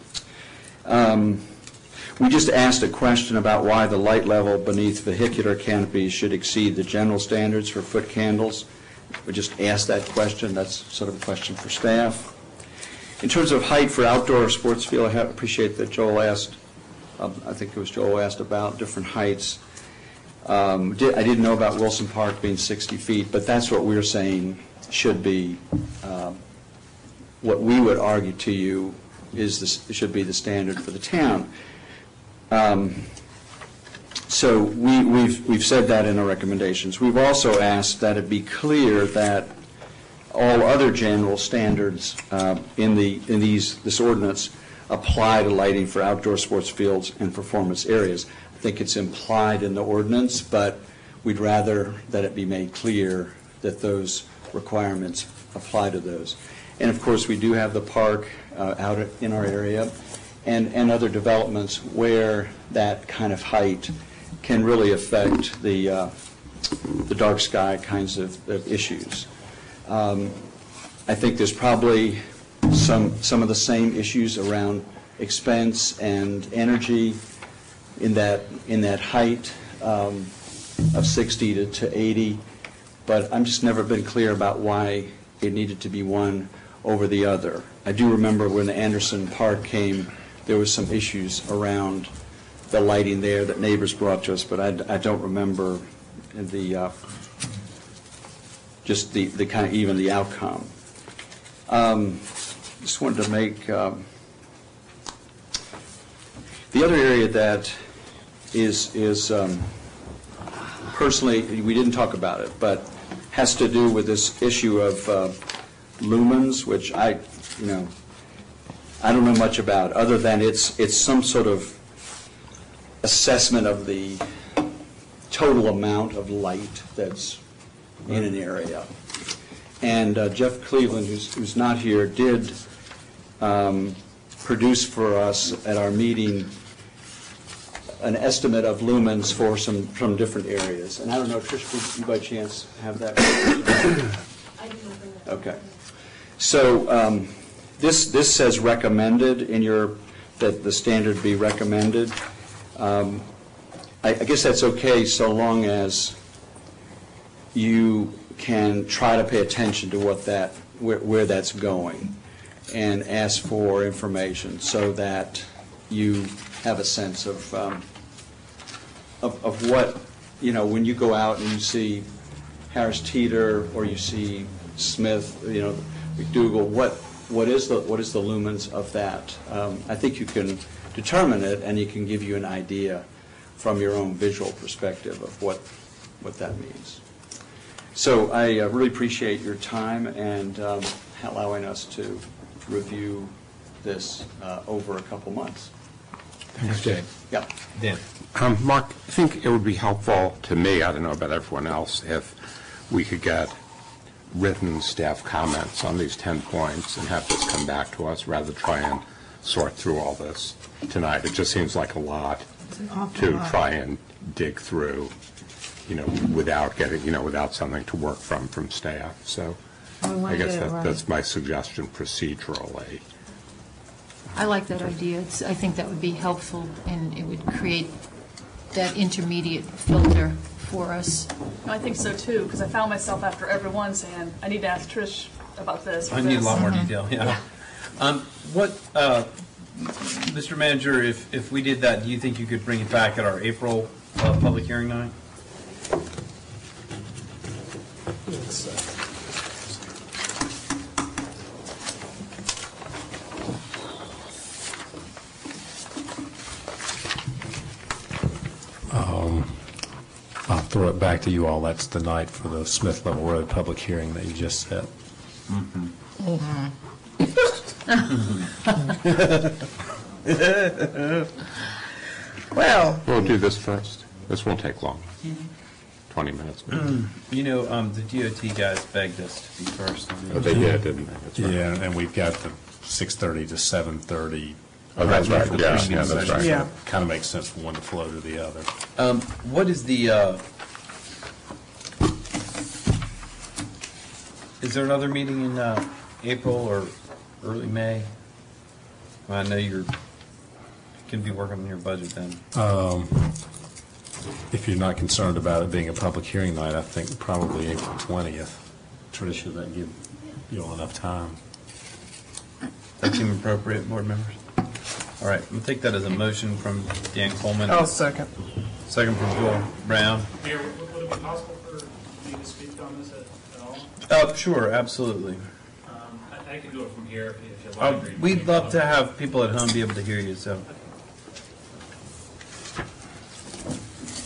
Um, we just asked a question about why the light level beneath vehicular canopies should exceed the general standards for foot candles. We just asked that question. That's sort of a question for staff. In terms of height for outdoor sports field, I have, appreciate that Joel asked, um, I think it was Joel asked about different heights. Um, did, I didn't know about Wilson Park being sixty feet, but that's what we're saying should be, um, what we would argue to you is this should be the standard for the town. Um, So we, we've, we've said that in our recommendations. We've also asked that it be clear that all other general standards uh, in the, in these, this ordinance apply to lighting for outdoor sports fields and performance areas. I think it's implied in the ordinance, but we'd rather that it be made clear that those requirements apply to those. And of course, we do have the park uh, out in our area and, and other developments where that kind of height can really affect the, uh, the dark sky kinds of, of issues. Um, I think there's probably some, some of the same issues around expense and energy in that, in that height um, of sixty to, to eighty, but I'm just never been clear about why it needed to be one over the other. I do remember when Anderson Park came, there was some issues around the lighting there that neighbors brought to us, but I, I don't remember the uh, just the, the kind of even the outcome. Um, just wanted to make um, the other area that is is um, personally, we didn't talk about it, but has to do with this issue of uh, lumens, which I, you know, I don't know much about, other than it's it's some sort of assessment of the total amount of light that's in an area. And uh, Jeff Cleveland, who's, who's not here, did um, produce for us at our meeting an estimate of lumens for some from different areas. And I don't know, Trish, did you by chance have that? I didn't. Okay. So um, this this says recommended in your that the standard be recommended. Um, I, I guess that's okay so long as you can try to pay attention to what that where, where that's going and ask for information so that you have a sense of, um, of of what, you know, when you go out and you see Harris Teeter or you see Smith, you know, McDougal, what what is the what is the lumens of that? Um, I think you can determine it, and it can give you an idea from your own visual perspective of what what that means. So I uh, really appreciate your time and um, allowing us to review this uh, over a couple months. Thanks, Jay. Yeah. Dan. Um, Mark, I think it would be helpful to me, I don't know about everyone else, if we could get written staff comments on these ten points and have this come back to us rather than try and sort through all this tonight. It just seems like a lot to lot. try and dig through, you know, without getting, you know, without something to work from from staff. So We wanna I guess get it that, right. that's my suggestion procedurally. I like that idea. It's, I think that would be helpful, and it would create that intermediate filter for us. No, I think so too, because I found myself after every one saying, I need to ask Trish about this. or I need a this." lot more detail, yeah. Um, What, uh, Mister Manager, if, if we did that, do you think you could bring it back at our April uh, public hearing night? I'll throw it back to you all. That's the night for the Smith Level Road public hearing that you just set. Well, We'll do this first. This won't take long. twenty minutes. maybe. You know, um, the D O T guys begged us to be first. on Oh, the- they did, didn't they? That's right. Yeah, and we've got the six thirty to seven thirty. Oh, that's right. Yeah, yeah, that's right. Yeah. Kind of makes sense for one to flow to the other. Um, What is the, uh, is there another meeting in uh, April or early May? Well, I know you're, going to be working on your budget then. If you're not concerned about it being a public hearing night, I think probably April twentieth. Tricia, that give you all enough time? That seem appropriate, board members? All right, we'll take that as a motion from Dan Coleman. I'll second. Second from Joel Brown. Mayor, would would it be possible for me to speak on this at at all? Oh, sure, absolutely. Um, I I could do it from here if you'd Uh, like. We'd love to have people at home be able to hear you, so.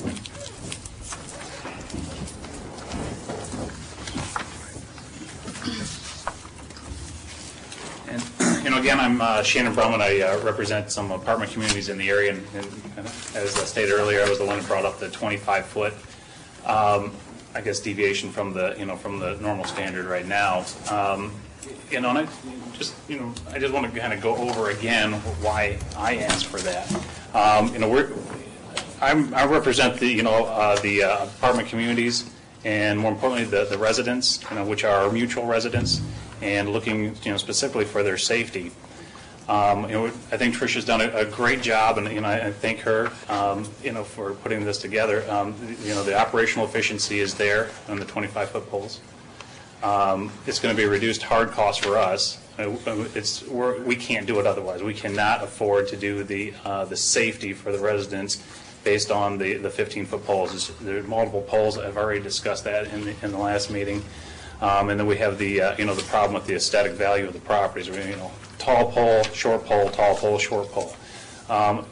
again, I'm uh, Shannon Brumman. I uh, represent some apartment communities in the area, and, and as I stated earlier, I was the one who brought up the twenty-five foot, um, I guess, deviation from the, you know, from the normal standard right now. Um, you know, and I just, you know, I just want to kind of go over again why I asked for that. Um, you know, we're, I'm, I represent the, you know, uh, the uh, apartment communities, and more importantly, the, the residents, you know, which are our mutual residents, and looking, you know, specifically for their safety. Um, you know, I think Tricia's done a, a great job, and you know, I, I thank her, um, you know, for putting this together. Um, you know, the operational efficiency is there on the twenty-five foot poles. Um, it's going to be a reduced hard cost for us. It's we're, we can't do it otherwise. We cannot afford to do the uh, the safety for the residents based on the the fifteen foot poles. There are multiple poles. I've already discussed that in the in the last meeting. Um, and then we have the, uh, you know, the problem with the aesthetic value of the properties. You know, tall pole, short pole, tall pole, short pole. Um,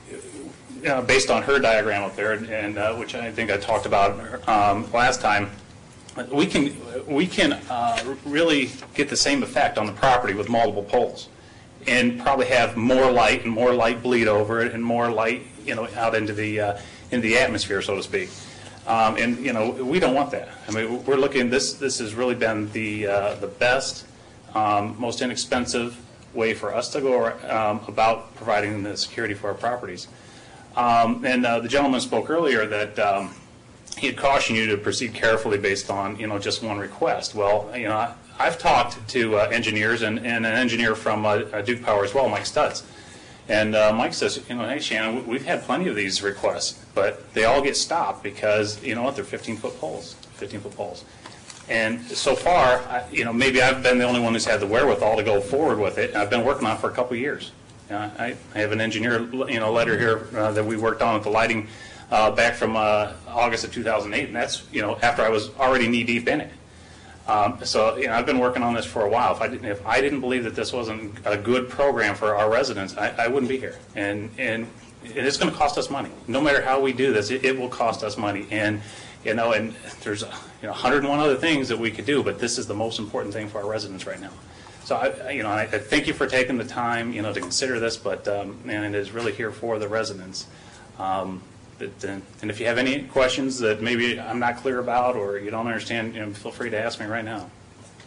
you know, based on her diagram up there, and, and uh, which I think I talked about um, last time, we can we can uh, really get the same effect on the property with multiple poles, and probably have more light and more light bleed over it, and more light, you know, out into the uh, into the atmosphere, so to speak. Um, and you know, we don't want that. I mean, we're looking. This this has really been the uh, the best, um, most inexpensive way for us to go um, about providing the security for our properties. Um, and uh, the gentleman spoke earlier that um, he had cautioned you to proceed carefully based on, you know, just one request. Well, you know, I, I've talked to uh, engineers and, and an engineer from uh, Duke Power as well, Mike Stutz. And uh, Mike says, you know, hey, Shannon, we've had plenty of these requests, but they all get stopped because, you know what, they're fifteen foot poles, fifteen foot poles. And so far, I, you know, maybe I've been the only one who's had the wherewithal to go forward with it. I've been working on it for a couple of years. Uh, I, I have an engineer, you know, letter here uh, that we worked on with the lighting uh, back from uh, August of two thousand eight, and that's, you know, after I was already knee deep in it. Um, so, you know, I've been working on this for a while. If I didn't, if I didn't believe that this wasn't a good program for our residents, I, I wouldn't be here. And and it's going to cost us money. No matter how we do this, it, it will cost us money. And you know, and there's you know one hundred and one other things that we could do, but this is the most important thing for our residents right now. So, I, you know, I, I thank you for taking the time, you know, to consider this. But um, and it is really here for the residents. Um, But, uh, and if you have any questions that maybe I'm not clear about or you don't understand, you know, feel free to ask me right now.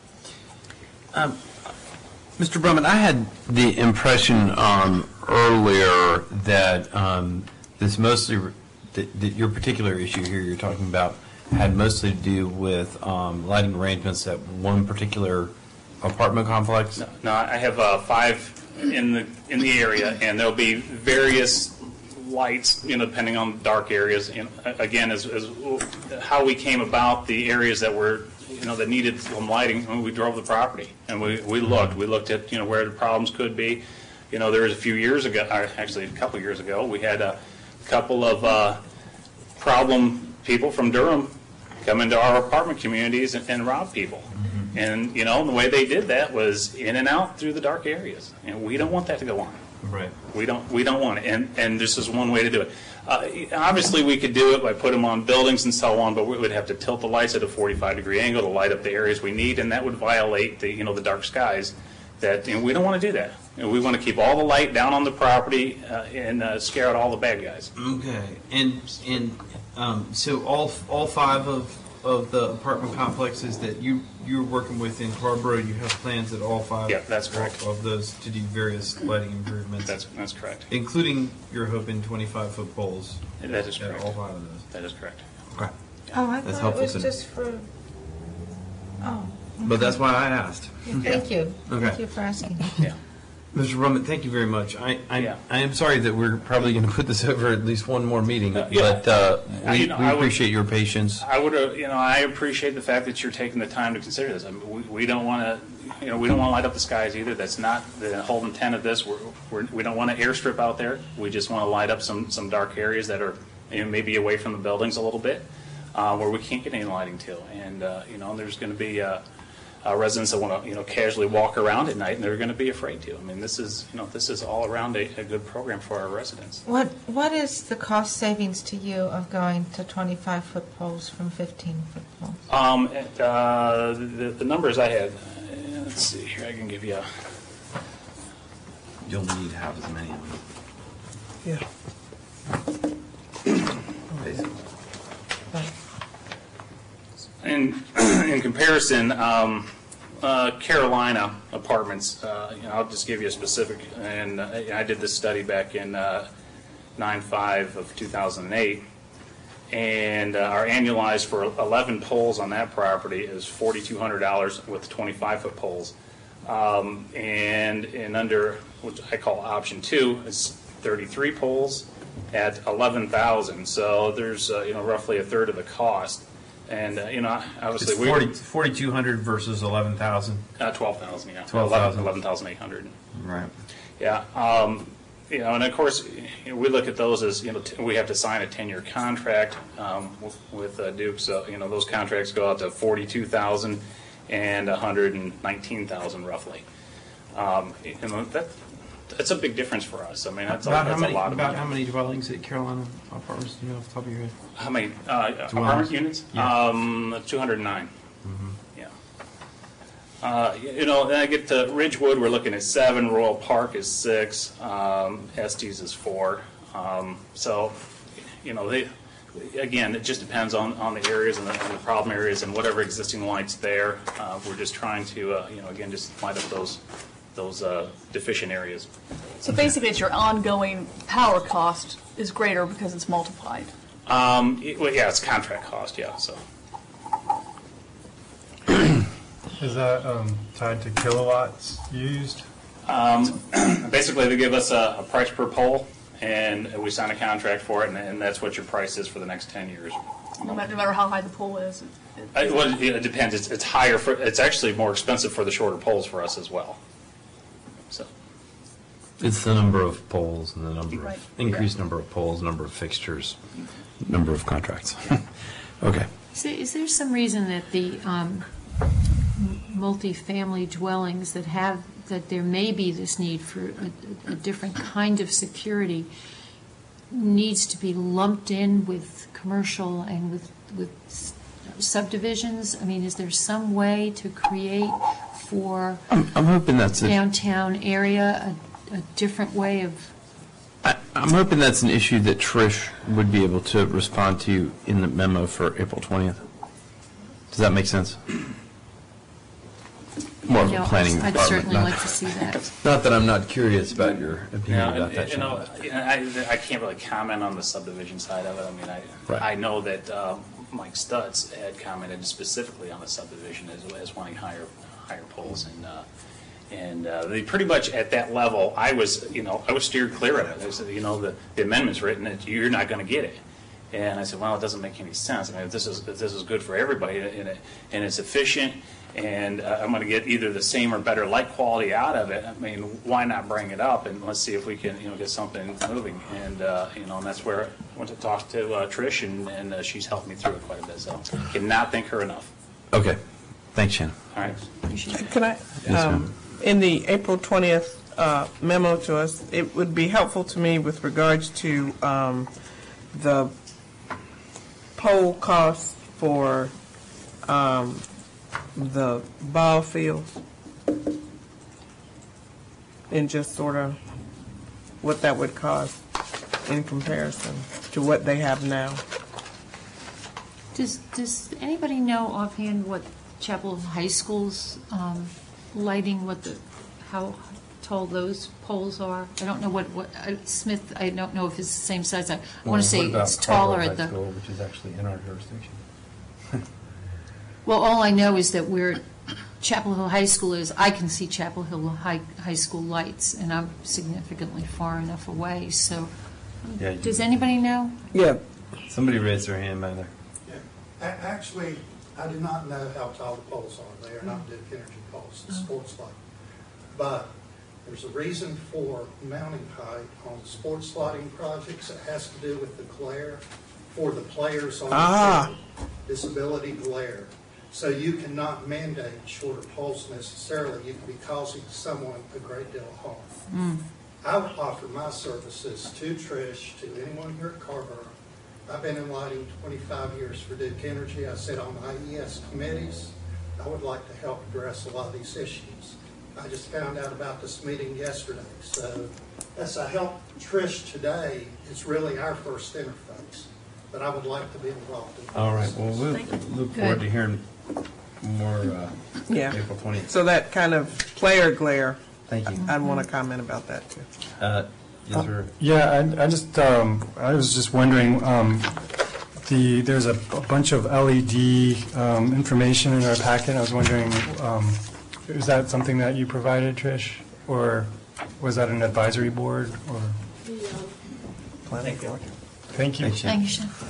Um, Mister Brumman, I had the impression um, earlier that um, this mostly, that, that your particular issue here you're talking about had mostly to do with um, lighting arrangements at one particular apartment complex? No, no I have uh, five in the in the area, and there'll be various lights, you know, depending on dark areas. You know, again, as, as how we came about the areas that were, you know, that needed some lighting when we drove the property, and we, we looked, we looked at, you know, where the problems could be. You know, there was a few years ago, or actually a couple years ago, we had a couple of uh, problem people from Durham come into our apartment communities and, and rob people. Mm-hmm. And, you know, the way they did that was in and out through the dark areas. And we don't want that to go on. Right. We don't. We don't want it, and and this is one way to do it. Uh, obviously, we could do it by putting them on buildings and so on, but we would have to tilt the lights at a forty-five degree angle to light up the areas we need, and that would violate the you know the dark skies. That you know, we don't want to do that. You know, we want to keep all the light down on the property uh, and uh, scare out all the bad guys. Okay. And and um, so all all five of of the apartment complexes that you you're working with in Carrboro, you have plans at all five. Yeah, that's correct. Of those to do various lighting improvements. That's that's correct. Including you're hoping twenty-five foot poles. That is correct. All five of those. That is correct. Okay. Oh, I That's thought it was helpful to- just for, oh. But that's why I asked. Yeah, Thank you. Okay. Thank you for asking. Yeah. Mister Brumman, thank you very much. I I, Yeah. I am sorry that we're probably going to put this over at least one more meeting, Uh, yeah. but uh, I- we, you know, we I would- appreciate your patience. I would, uh, you know, I appreciate the fact that you're taking the time to consider this. I mean, we, we don't want to, you know, we don't want to light up the skies either. That's not the whole intent of this. We're, we're, we don't want to airstrip out there. We just want to light up some, some dark areas that are, you know, maybe away from the buildings a little bit, uh, where we can't get any lighting to. And, uh, you know, there's going to be uh, uh, residents that want to, you know, casually walk around at night, and they're going to be afraid to. I mean, this is, you know, this is all around a, a good program for our residents. What, what is the cost savings to you of going to twenty-five foot poles from fifteen foot poles? Um, and, uh, the, the numbers I had, uh, let's see here, I can give you a, you'll need to have as many of them. Yeah. Basically. In, in comparison, um, uh, Carolina Apartments, uh, you know, I'll just give you a specific, and uh, I did this study back in uh, nine five of two thousand eight, and uh, our annualized for eleven poles on that property is forty-two hundred dollars with twenty-five foot poles. Um, and, and under, which I call option two, it's thirty-three poles at eleven thousand. So there's, uh, you know, roughly a third of the cost. And, uh, you know, obviously It's we forty, forty-two hundred versus eleven thousand. Uh, twelve thousand, yeah. twelve thousand. eleven thousand eight hundred. Right. Yeah. Um, you know, and of course, you know, we look at those as, you know, t- we have to sign a ten-year contract um, with, with uh, Duke. So, you know, those contracts go out to forty-two thousand and one hundred nineteen thousand roughly. Um, you know, that, that's a big difference for us. I mean, that's, a, About how that's many, a lot of about money. how many dwellings at Carolina Apartments do you know off the top of your head? How many uh, Dwellings? apartment units? Yeah. Um, two hundred nine. Yeah. Uh, you know, then I get to Ridgewood, we're looking at seven. Royal Park is six. Um, Estes is four. Um, so, you know, they, again, it just depends on, on the areas and the, and the problem areas and whatever existing lights there. Uh, we're just trying to, uh, you know, again, just light up those those uh, deficient areas. So basically, it's your ongoing power cost is greater because it's multiplied. Um, it- well, yeah, it's contract cost, yeah. So. Is that um, tied to kilowatts used? Um, basically, they give us a, a price per pole, and we sign a contract for it, and, and that's what your price is for the next ten years. No matter, no matter how high the pole is. It, Uh, it, well, it depends. It's, it's higher for. It's actually more expensive for the shorter poles for us as well. So. It's the number of poles and the number Right. of, increased number of poles, number of fixtures, number of contracts. Okay. Is there, is there some reason that the um, m- multifamily dwellings that have, that there may be this need for a, a different kind of security needs to be lumped in with commercial and with, with s- subdivisions? I mean, is there some way to create for I'm, I'm hoping that's a, downtown area a, a different way of, I, I'm hoping that's an issue that Trish would be able to respond to in the memo for April twentieth. Does that make sense? More of you know, a planning I'd department. certainly not- like to see that. Not that I'm not curious about your opinion Yeah, about that. you know, Shannon. you know, I, I can't really comment on the subdivision side of it. I mean, I, Right. I know that um, Mike Stutz had commented specifically on the subdivision as, as wanting higher, higher poles, and uh, and uh, they pretty much at that level. I was, you know, I was steered clear of it. I said, you know, the, the amendment's written that you're not going to get it. And I said, well, it doesn't make any sense. I mean, if this is if this is good for everybody, and, it, and it's efficient, and uh, I'm going to get either the same or better light quality out of it, I mean, why not bring it up, and let's see if we can, you know, get something moving. And, uh, you know, and that's where I went to talk to uh, Trish, and, and uh, she's helped me through it quite a bit. So cannot thank her enough. Okay. Thanks, Shannon. All right. Can I, Yes, um, ma'am. in the April twentieth uh, memo to us, it would be helpful to me with regards to um, the poll costs for um, the ball fields, and just sort of what that would cost in comparison to what they have now. Does, does anybody know offhand what Chapel High School's um, lighting, what the, how tall those poles are? I don't know what, what, uh, Smith, I don't know if it's the same size. I want to say it's taller at the, Which is actually in our jurisdiction. well, all I know is that where Chapel Hill High School is, I can see Chapel Hill High, High School lights, and I'm significantly far enough away, so, Yeah, you- does anybody know? Yeah, Somebody raised their hand back there. A- Actually, I do not know how tall the poles are. They are not Duke Energy poles, the sports light. But there's a reason for mounting height on sports lighting projects. It has to do with the glare for the players on Ah. the field, disability glare. So you cannot mandate shorter poles necessarily. You can be causing someone a great deal of harm. I would offer my services to Trish, to anyone here at Carver. I've been in lighting twenty-five years for Duke Energy. I sit on I E S committees. I would like to help address a lot of these issues. I just found out about this meeting yesterday. So as I help Trish today, it's really our first interface. But I would like to be involved in this. All right, well, we'll look forward to hearing more uh, Yeah. April twentieth. So that kind of player glare, Thank you. I'd want to comment about that too. Uh, yes, sir. Yeah, I, I just, um, I was just wondering, um, the, there's a b- bunch of L E D um, information in our packet. I was wondering, um, is that something that you provided, Trish? Or was that an advisory board, or? Planning board. Thank you. Thank you, Sean.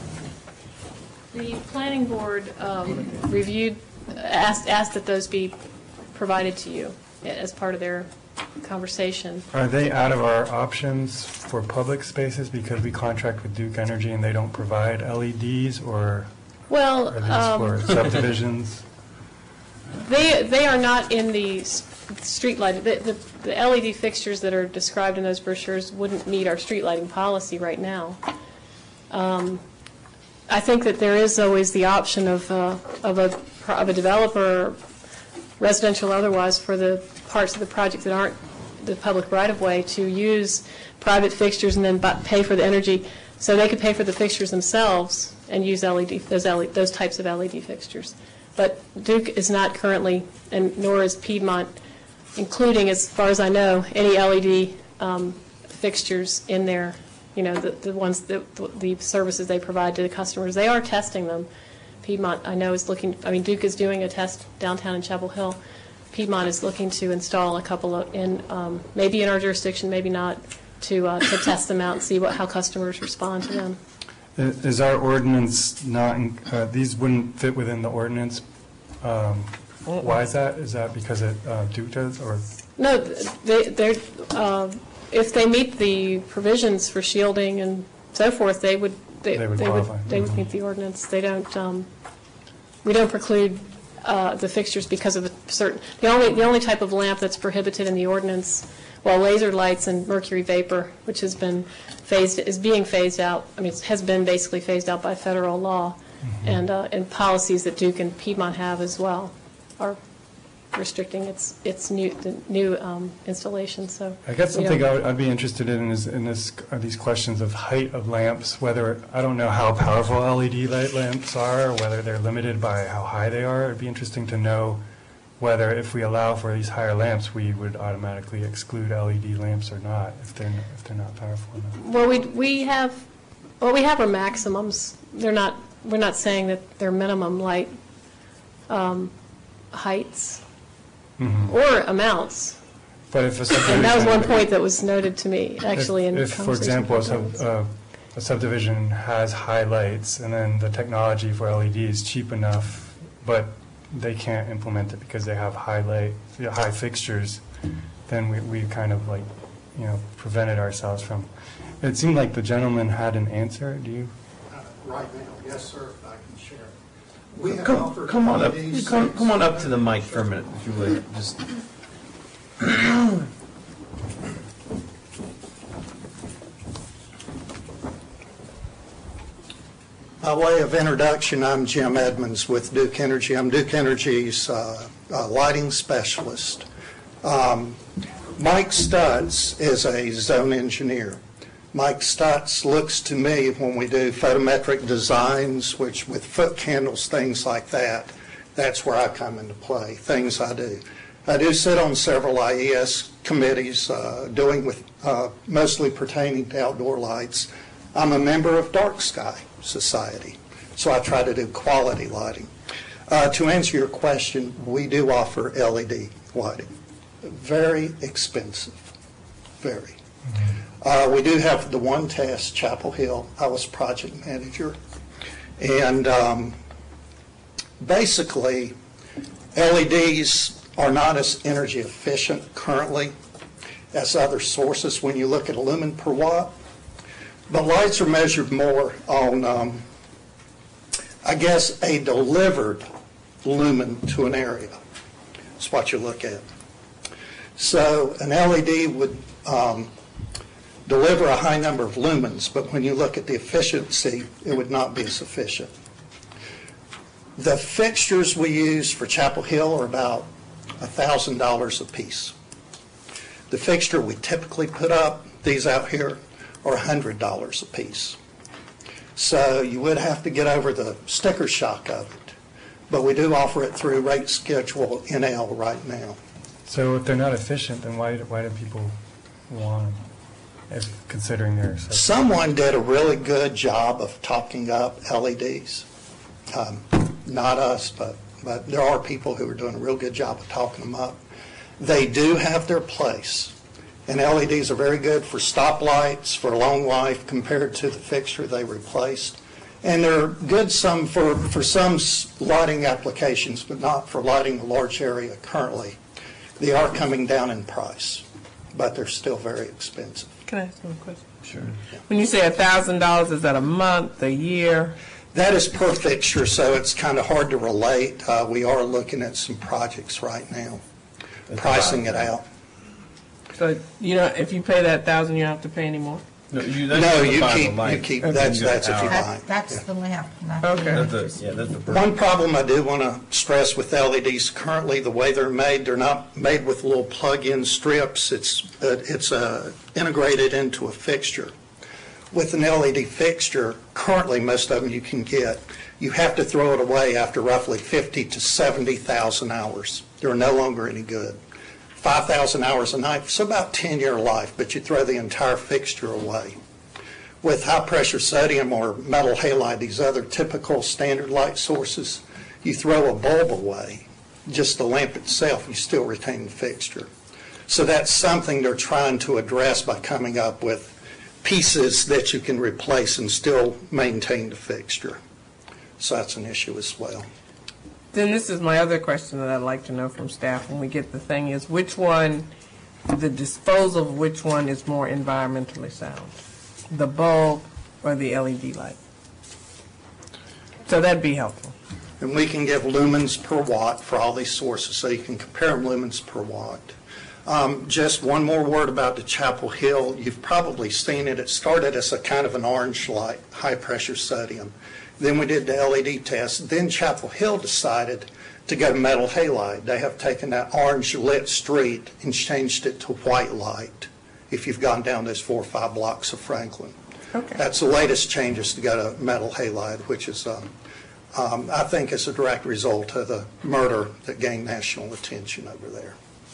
The planning board um, reviewed, asked, asked that those be provided to you as part of their conversation. Are they out of our options for public spaces because we contract with Duke Energy and they don't provide L E Ds, or Well, are these um, for subdivisions? They, they are not in the s- street lighting. The, the, the L E D fixtures that are described in those brochures wouldn't meet our street lighting policy right now. Um, I think that there is always the option of, uh, of a, pro- of a developer, residential or otherwise, for the parts of the project that aren't the public right-of-way to use private fixtures and then bu- pay for the energy. So they could pay for the fixtures themselves and use L E D, those L E D, those types of L E D fixtures. But Duke is not currently, and nor is Piedmont, including, as far as I know, any L E D um, fixtures in their, you know, the, the ones, that, the services they provide to the customers. They are testing them. Piedmont, I know, is looking, I mean, Duke is doing a test downtown in Chapel Hill. Piedmont is looking to install a couple of, in, um, maybe in our jurisdiction, maybe not, to, uh, to test them out and see what, how customers respond to them. Is our ordinance not, in- uh, these wouldn't fit within the ordinance? Um, Why is that? Is that because it, uh, Duke does, or? No, they, they're, uh, if they meet the provisions for shielding and so forth, they would, they They would they would, qualify. they would meet the ordinance. They don't, um, we don't preclude uh, the fixtures because of a certain, the only, the only type of lamp that's prohibited in the ordinance, well, laser lights and mercury vapor, which has been phased, is being phased out, I mean, it has been basically phased out by federal law, and, uh, and policies that Duke and Piedmont have as well are restricting its, its new, the new um, installation, so. I guess we something don't- I would- I'd be interested in is, in this, are these questions of height of lamps, whether, I don't know how powerful L E D light lamps are, or whether they're limited by how high they are. It'd be interesting to know whether if we allow for these higher lamps, we would automatically exclude L E D lamps or not, if they're, if they're not powerful enough. Well, we, we have, what we have are maximums. They're not, we're not saying that they're minimum light um, heights Mhm. or amounts. But if a subdivision. And that was one point that was noted to me, actually, in If, if, for conversation example, a with sub- Piedmont. uh, a subdivision has high lights, and then the technology for L E D is cheap enough, but they can't implement it because they have high light, high fixtures, then we, we kind of like, you know, prevented ourselves from. It seemed like the gentleman had an answer. Do you? Uh, Right now, yes, sir, if I can share. We have Come, offered come on up, L E D come, come on up to services. the mic for a minute, if you would, just. By way of introduction, I'm Jim Edmonds with Duke Energy. I'm Duke Energy's uh, uh, lighting specialist. Um, Mike Stutz is a zone engineer. Mike Stutz looks to me when we do photometric designs, which with foot candles, things like that, that's where I come into play, things I do. I do sit on several I E S committees uh, doing with, uh, mostly pertaining to outdoor lights. I'm a member of Dark Sky Society, so I try to do quality lighting. Uh, to answer your question, we do offer L E D lighting. Very expensive, very. Uh, we do have the one test, Chapel Hill. I was project manager. And um, basically, L E Ds are not as energy efficient currently as other sources when you look at a lumen per watt. But lights are measured more on, um, I guess, a delivered lumen to an area. That's what you look at. So an L E D would um, deliver a high number of lumens, but when you look at the efficiency, it would not be as efficient. The fixtures we use for Chapel Hill are about one thousand dollars a piece. The fixture we typically put up, these out here, are one hundred dollars a piece. So you would have to get over the sticker shock of it. But we do offer it through rate schedule N L right now. So if they're not efficient, then why, why do people want them, if considering their... Someone did a really good job of talking up L E Ds. Um, not us, but, but there are people who are doing a real good job of talking them up. They do have their place. And L E Ds are very good for stoplights, for long life, compared to the fixture they replaced. And they're good some for, for some lighting applications, but not for lighting a large area currently. They are coming down in price, but they're still very expensive. Can I ask you a question? Sure. When you say one thousand dollars, is that a month, a year? That is per fixture, so it's kind of hard to relate. Uh, we are looking at some projects right now, pricing it out. So, you know, if you pay that thousand, you don't have to pay anymore? No, you, No, that's you the final keep, line. you keep, Okay. that's, You got that's if you hour. buy it. That's Yeah. the lamp, not Okay. That's the, yeah, that's the. One problem I do want to stress with L E Ds currently, the way they're made, they're not made with little plug-in strips. It's uh, it's uh, integrated into a fixture. With an L E D fixture, currently most of them you can get, you have to throw it away after roughly fifty to seventy thousand hours. They're no longer any good. five thousand hours a night, so about ten-year life, but you throw the entire fixture away. With high-pressure sodium or metal halide, these other typical standard light sources, you throw a bulb away, just the lamp itself, you still retain the fixture. So that's something they're trying to address by coming up with pieces that you can replace and still maintain the fixture. So that's an issue as well. Then this is my other question that I'd like to know from staff when we get the thing is, which one, the disposal of which one is more environmentally sound? The bulb or the L E D light? So that'd be helpful. And we can give lumens per watt for all these sources, so you can compare them lumens per watt. Um, just one more word about the Chapel Hill. You've probably seen it. It started as a kind of an orange light, high-pressure sodium. Then we did the L E D test. Then Chapel Hill decided to go to metal halide. They have taken that orange lit street and changed it to white light, if you've gone down those four or five blocks of Franklin. Okay. That's the latest changes to go to metal halide, which is, um, um, I think, is a direct result of the murder that gained national attention over there.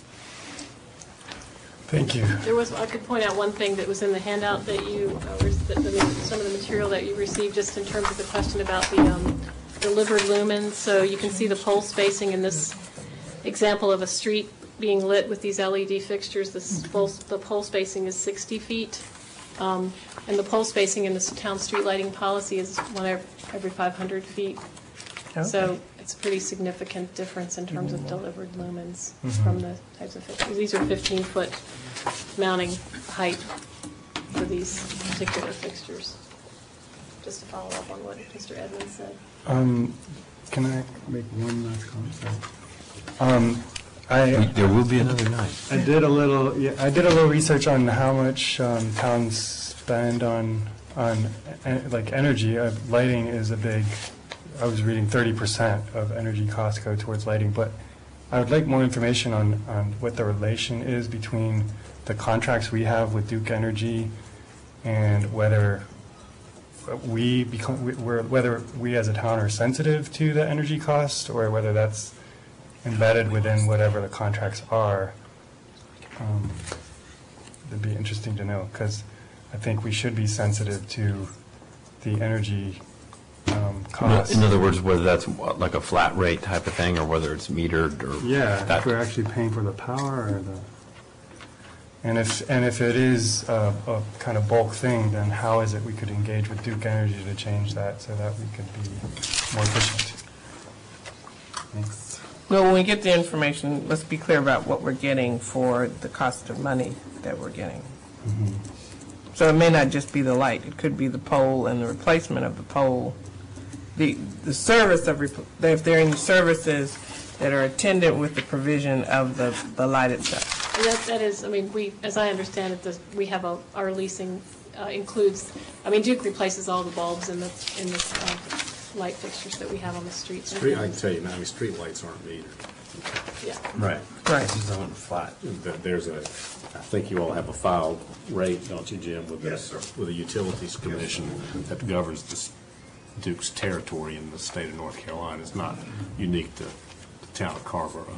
Thank you. There was, I could point out one thing that was in the handout that you, uh, was the- the- some of the material that you received, just in terms of the question about the um, delivered lumens. So you can see the pole spacing in this example of a street being lit with these L E D fixtures. This pole, the pole spacing is sixty feet. Um, and the pole spacing in the town street lighting policy is one ev- every five hundred feet. So it's a pretty significant difference in terms of delivered lumens from the types of fixtures. These are fifteen-foot mounting height for these particular fixtures. Just to follow up on what Mister Edmonds said. Um, can I make one last comment? Sorry. Um, I, There will be another night. I did a little, yeah, I did a little research on how much um, towns spend on, on, uh, like, energy. Uh, Lighting is a big, I was reading thirty percent of energy costs go towards lighting, but I would like more information on, on what the relation is between the contracts we have with Duke Energy and whether we become, we're, whether we as a town are sensitive to the energy cost, or whether that's embedded within whatever the contracts are. Um, It'd be interesting to know, because I think we should be sensitive to the energy um, costs. In other words, whether that's what, like a flat rate type of thing, or whether it's metered, or Yeah, that- if we're actually paying for the power, or the, and if, and if it is a, a kind of bulk thing, then how is it we could engage with Duke Energy to change that so that we could be more efficient? Thanks. Well, when we get the information, let's be clear about what we're getting for the cost of money that we're getting. So it may not just be the light, it could be the pole and the replacement of the pole. The, the service of, repl- if there are any services that are attendant with the provision of the, the light itself. And that, that is, I mean, we, as I understand it, this, we have a, our leasing uh, includes, I mean, Duke replaces all the bulbs in the, in the uh, light fixtures that we have on the streets. and Street, I can things. tell you now, I mean, street lights aren't metered. Yeah. Right. Right. This is on flat. Th- There's a, I think you all have a filed rate, don't you, Jim, with the, Yes, sir. with the Utilities Commission that governs this Duke's territory in the state of North Carolina. It's not unique to the town of Carrboro.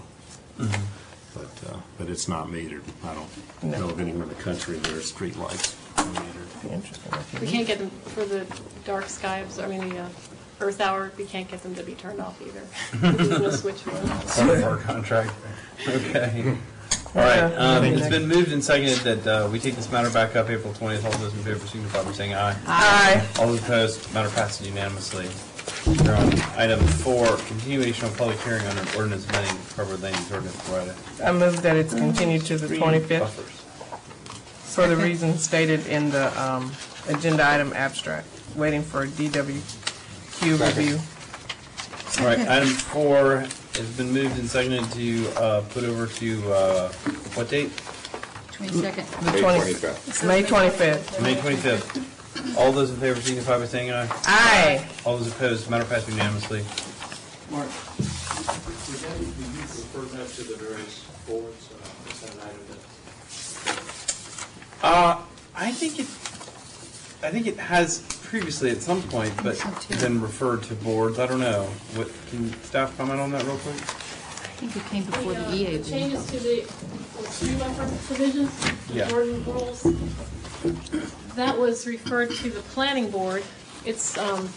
But, uh, but it's not metered. I don't know of anywhere in the country where street lights are metered. Interesting. We can't get them for the dark sky, obs- I mean, the uh, Earth hour, we can't get them to be turned off either. There's no switch for them. Part of our contract. Okay. All right, um, it's been moved and seconded that uh, we take this matter back up April twentieth. All those in favor signify by saying aye. Aye. All those opposed, matter passes unanimously. We're on item four, continuation of public hearing on an ordinance amending Carver Lane ordinance provided I move that it's continued to the twenty-fifth buffers. for the reasons stated in the um, agenda item abstract, waiting for a D W Q review. All right, item four has been moved and seconded to uh, put over to, uh, what date? twenty-second. The May twenty, twenty-fifth. May twenty-fifth. May twenty-fifth. All those in favor signify by saying aye. Aye. All those opposed, matter passes unanimously. Mark, would that, would you refer that to the various boards, uh, is that an item that? Uh, I think it, I think it has previously at some point, but so, too. been referred to boards. I don't know. What, can staff comment on that real quick? I think it came before the E A B. The changes to the street buffer provisions, Yeah. the Jordan rules, that was referred to the planning board. It's, um,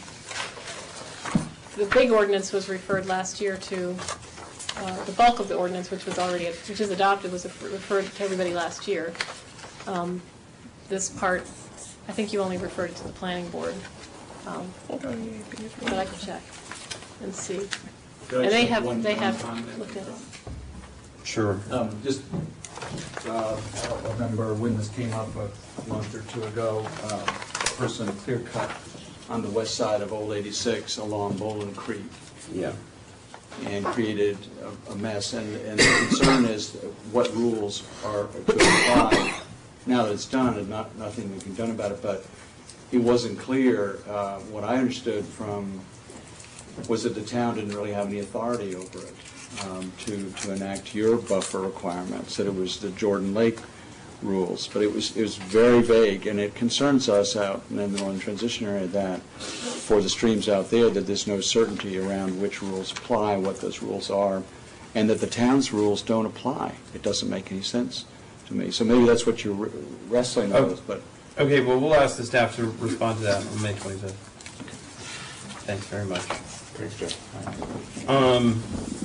the big ordinance was referred last year to, uh, the bulk of the ordinance, which was already, which is adopted, was referred to everybody last year. Um, This part, I think you only referred it to the planning board. Um, But I can check and see. And they have, they have looked at it. Sure. Um, Just, uh, I remember when this came up a month or two ago, uh, a person clear cut on the west side of Old eighty-six along Bowling Creek Yeah. and created a- a mess. And and the concern is what rules are to apply. Now that it's done, and not, nothing we can do about it, but it wasn't clear. Uh, What I understood from was that the town didn't really have any authority over it um, to, to enact your buffer requirements, that it was the Jordan Lake rules. But it was, it was very vague, and it concerns us out in the northern transition area that for the streams out there, that there's no certainty around which rules apply, what those rules are, and that the town's rules don't apply. It doesn't make any sense to me. So maybe that's what you're wrestling Oh. with, but Okay, well, we'll ask the staff to respond to that on May twenty-fifth. Thanks very much. Thanks, Jeff. Um,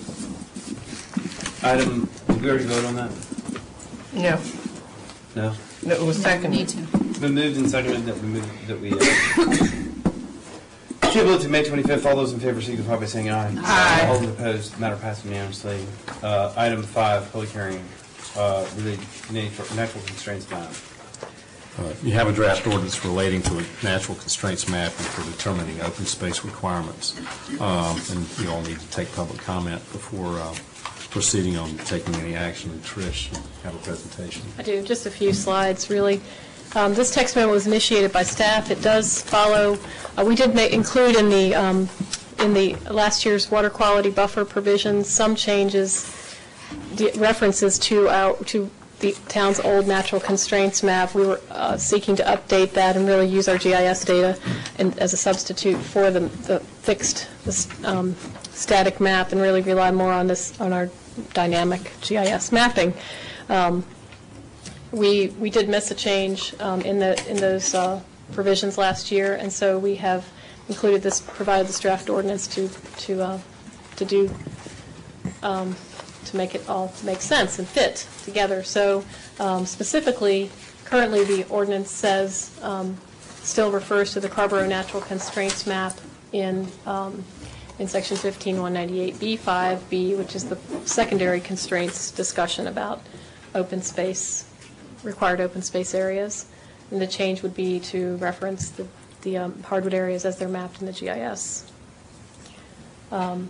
item, did we already vote on that? No, No? no, it was second. Need to. It's been moved and seconded that we move, that we, uh, table it to May twenty-fifth. All those in favor signify by saying aye. Aye. All those opposed, matter passed unanimously. Uh, item five, public hearing, uh, related to natu- natural constraints map. Uh, You have a draft ordinance relating to a natural constraints map and for determining open space requirements. Um, And you all need to take public comment before uh, proceeding on taking any action. And Trish, you have a presentation. I do, just a few slides, really. Um, This text memo was initiated by staff. It does follow, uh, we did ma- include in the, um, in the last year's water quality buffer provisions, some changes, the references to our, to the town's old natural constraints map. We were uh, seeking to update that and really use our G I S data and, as a substitute for the, the fixed, this, um, static map, and really rely more on this, on our dynamic G I S mapping. Um, We, we did miss a change um, in the, in those uh, provisions last year, and so we have included this, provided this draft ordinance to, to, uh, to do, um, to make it all make sense and fit together. So um, specifically, currently the ordinance says, um, still refers to the Carrboro Natural Constraints Map in, um, in section fifteen one ninety-eight B five B, which is the secondary constraints discussion about open space, required open space areas. And the change would be to reference the, the um, hardwood areas as they're mapped in the G I S. Um,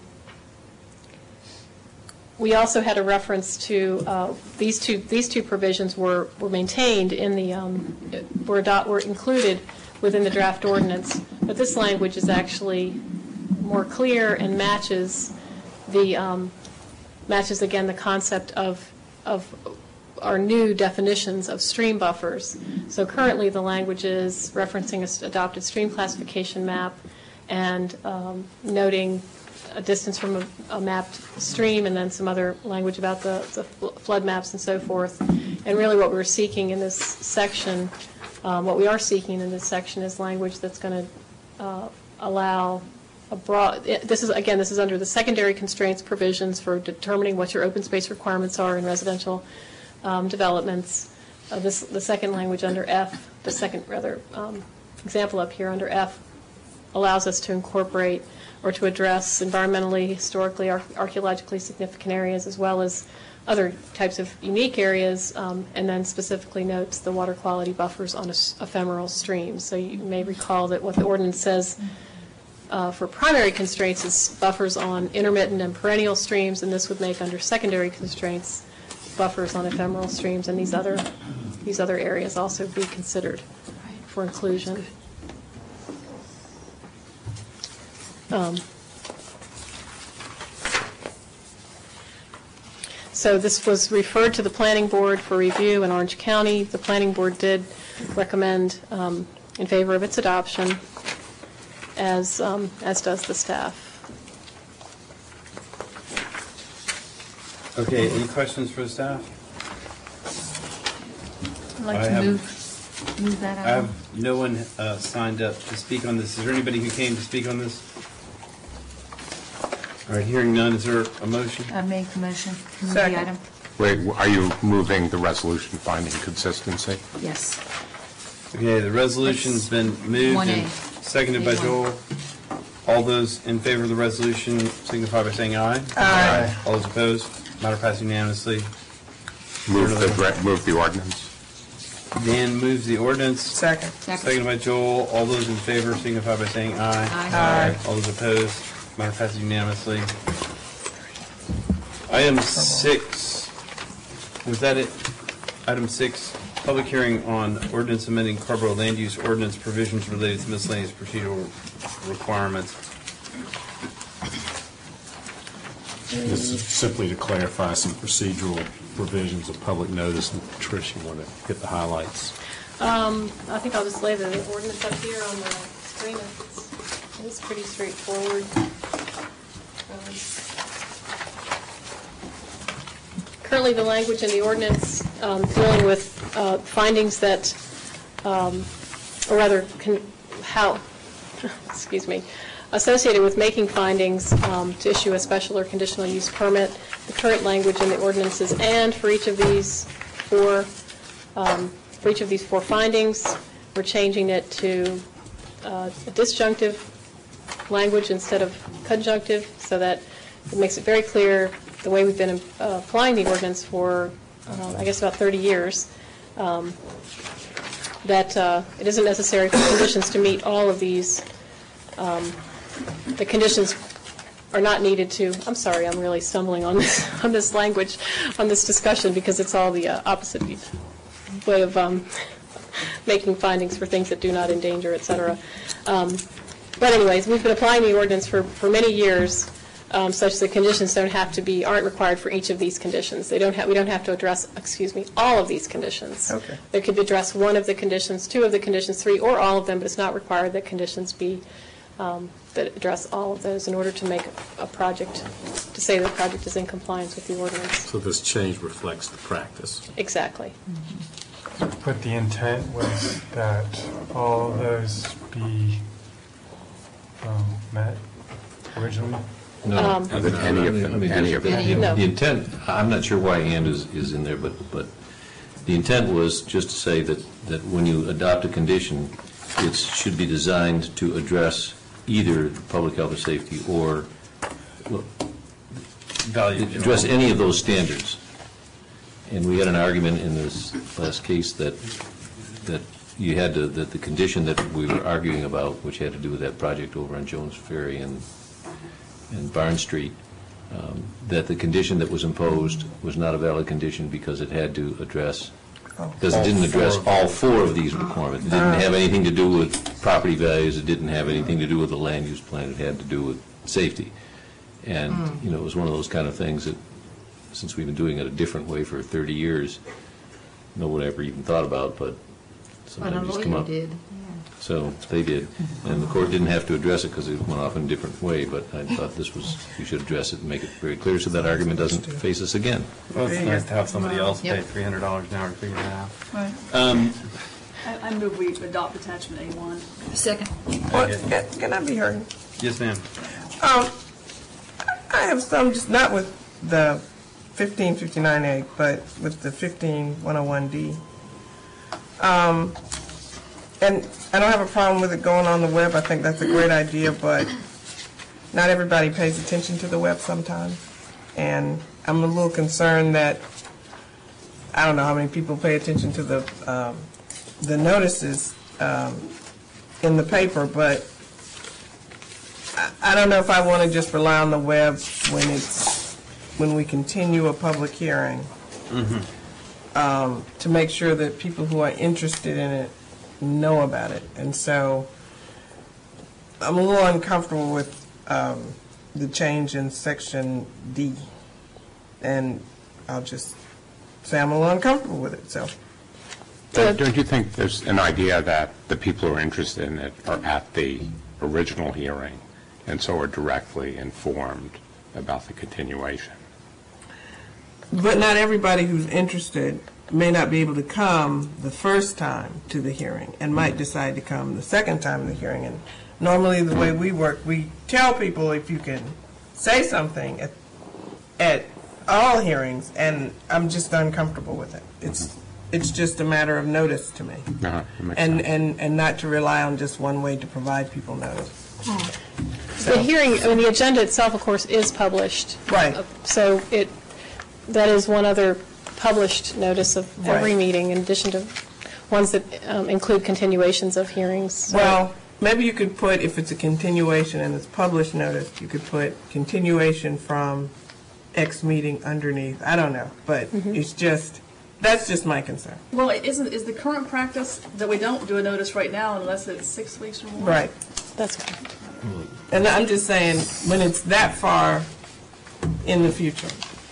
We also had a reference to, uh, these two, these two provisions were, were maintained in the, um, were adopt, were included within the draft ordinance, but this language is actually more clear and matches the, um, matches again the concept of, of our new definitions of stream buffers. So currently the language is referencing a s- adopted stream classification map and um, noting a distance from a, a mapped stream, and then some other language about the, the fl- flood maps and so forth. And really what we're seeking in this section, um, what we are seeking in this section is language that's going to uh, allow a broad, it- this is, again, this is under the secondary constraints provisions for determining what your open space requirements are in residential um, developments. Uh, this, the second language under F, the second rather um, example up here under F allows us to incorporate or to address environmentally, historically, ar- archaeologically significant areas, as well as other types of unique areas, um, and then specifically notes the water quality buffers on a s- ephemeral streams. So you may recall that what the ordinance says uh, for primary constraints is buffers on intermittent and perennial streams, and this would make under secondary constraints buffers on ephemeral streams, and these other these other areas also be considered for inclusion. Um, So this was referred to the Planning Board for review in Orange County. The Planning Board did recommend um, in favor of its adoption, as um, as does the staff. Okay, any questions for the staff? I'd like I to have- move, move that I out. have no one uh, signed up to speak on this. Is there anybody who came to speak on this? All right, hearing none, is there a motion? I make the motion. Move Second. the item. Wait, are you moving the resolution finding consistency? Yes. Okay, the resolution's been moved one A. and seconded by A one. Joel. All those in favor of the resolution signify by saying aye. Aye. All those opposed, matter passes unanimously. Move the, re- move the ordinance. Dan moves the ordinance. Second. Seconded by Joel. All those in favor signify by saying aye. Aye. All those opposed, matter passes unanimously. Item six, was that it? Item six, public hearing on ordinance amending Carrboro land use ordinance provisions related to miscellaneous procedural requirements. This is simply to clarify some procedural provisions of public notice. And Trish, you want to get the highlights? Um, I think I'll just lay the ordinance up here on the screen. It's, it's pretty straightforward. Um, Currently, the language in the ordinance um, dealing with uh, findings that, um, or rather, con- how, excuse me, associated with making findings um, to issue a special or conditional use permit. The current language in the ordinance is "and" for each of these four, um, for each of these four findings. We're changing it to uh, a disjunctive language instead of conjunctive, so that it makes it very clear the way we've been uh, applying the ordinance for, uh, I guess, about thirty years, um, that uh, it isn't necessary for conditions to meet all of these. Um, the conditions are not needed to, I'm sorry, I'm really stumbling on this, on this language, on this discussion, because it's all the uh, opposite way of um, making findings for things that do not endanger, et cetera. Um, But anyways, we've been applying the ordinance for, for many years, um, such that conditions don't have to be, aren't required for each of these conditions. They don't have, we don't have to address, excuse me, all of these conditions. Okay. There could be addressed one of the conditions, two of the conditions, three, or all of them, but it's not required that conditions be, um, that address all of those in order to make a project, to say the project is in compliance with the ordinance. So this change reflects the practice. Exactly. But the intent was that all those be um, met originally? No, Um, I mean, Any of I them, mean, any of them. Any- no. The intent, I'm not sure why "and" is, is in there, but, but the intent was just to say that, that when you adopt a condition, it should be designed to address either public health or safety or, well, Value. address any of those standards. And we had an argument in this last case that, that you had to, that the condition that we were arguing about, which had to do with that project over on Jones Ferry and, and Barn Street, um, that the condition that was imposed was not a valid condition because it had to address, because it didn't address all four of these requirements. It didn't have anything to do with property values, it didn't have anything to do with the land use plan, it had to do with safety. And, you know, it was one of those kind of things that, since we've been doing it a different way for thirty years, no one ever even thought about, but sometimes just come up. did. So they did, and the court didn't have to address it because it went off in a different way, but I thought this was, we should address it and make it very clear so that argument doesn't face us again. Well, it's nice to have somebody else pay Yep. three hundred dollars an hour to figure it out. Right. Um, I, I move we adopt attachment A one. Second. Well, can, can I be heard? Yes, ma'am. Um, I have some, just not with the fifteen fifty-nine A, but with the fifteen one oh one D. Um, and I don't have a problem with it going on the web. I think that's a great idea, but not everybody pays attention to the web sometimes. And I'm a little concerned that, I don't know how many people pay attention to the, um, the notices, um, in the paper, but I, I don't know if I want to just rely on the web when it's, when we continue a public hearing. Um, to make sure that people who are interested in it know about it. And so I'm a little uncomfortable with um, the change in section D. And I'll just say I'm a little uncomfortable with it, so. But don't you think there's an idea that the people who are interested in it are at the original hearing and so are directly informed about the continuation? But not everybody who's interested may not be able to come the first time to the hearing and might decide to come the second time to the hearing. And normally the way we work, we tell people if you can say something at, at all hearings, and I'm just uncomfortable with it. It's it's just a matter of notice to me. Uh-huh, that makes And, sense. and, and not to rely on just one way to provide people notice. The hearing, I mean, the agenda itself, of course, is published. Right. So it, that is one other published notice of every Right. meeting, in addition to ones that um, include continuations of hearings. So- Well, maybe you could put, if it's a continuation and it's published notice, you could put continuation from X meeting underneath. I don't know, but it's just, that's just my concern. Well, isn't, is the current practice that we don't do a notice right now unless it's six weeks or more? Right. That's right. And I'm just saying, when it's that far in the future.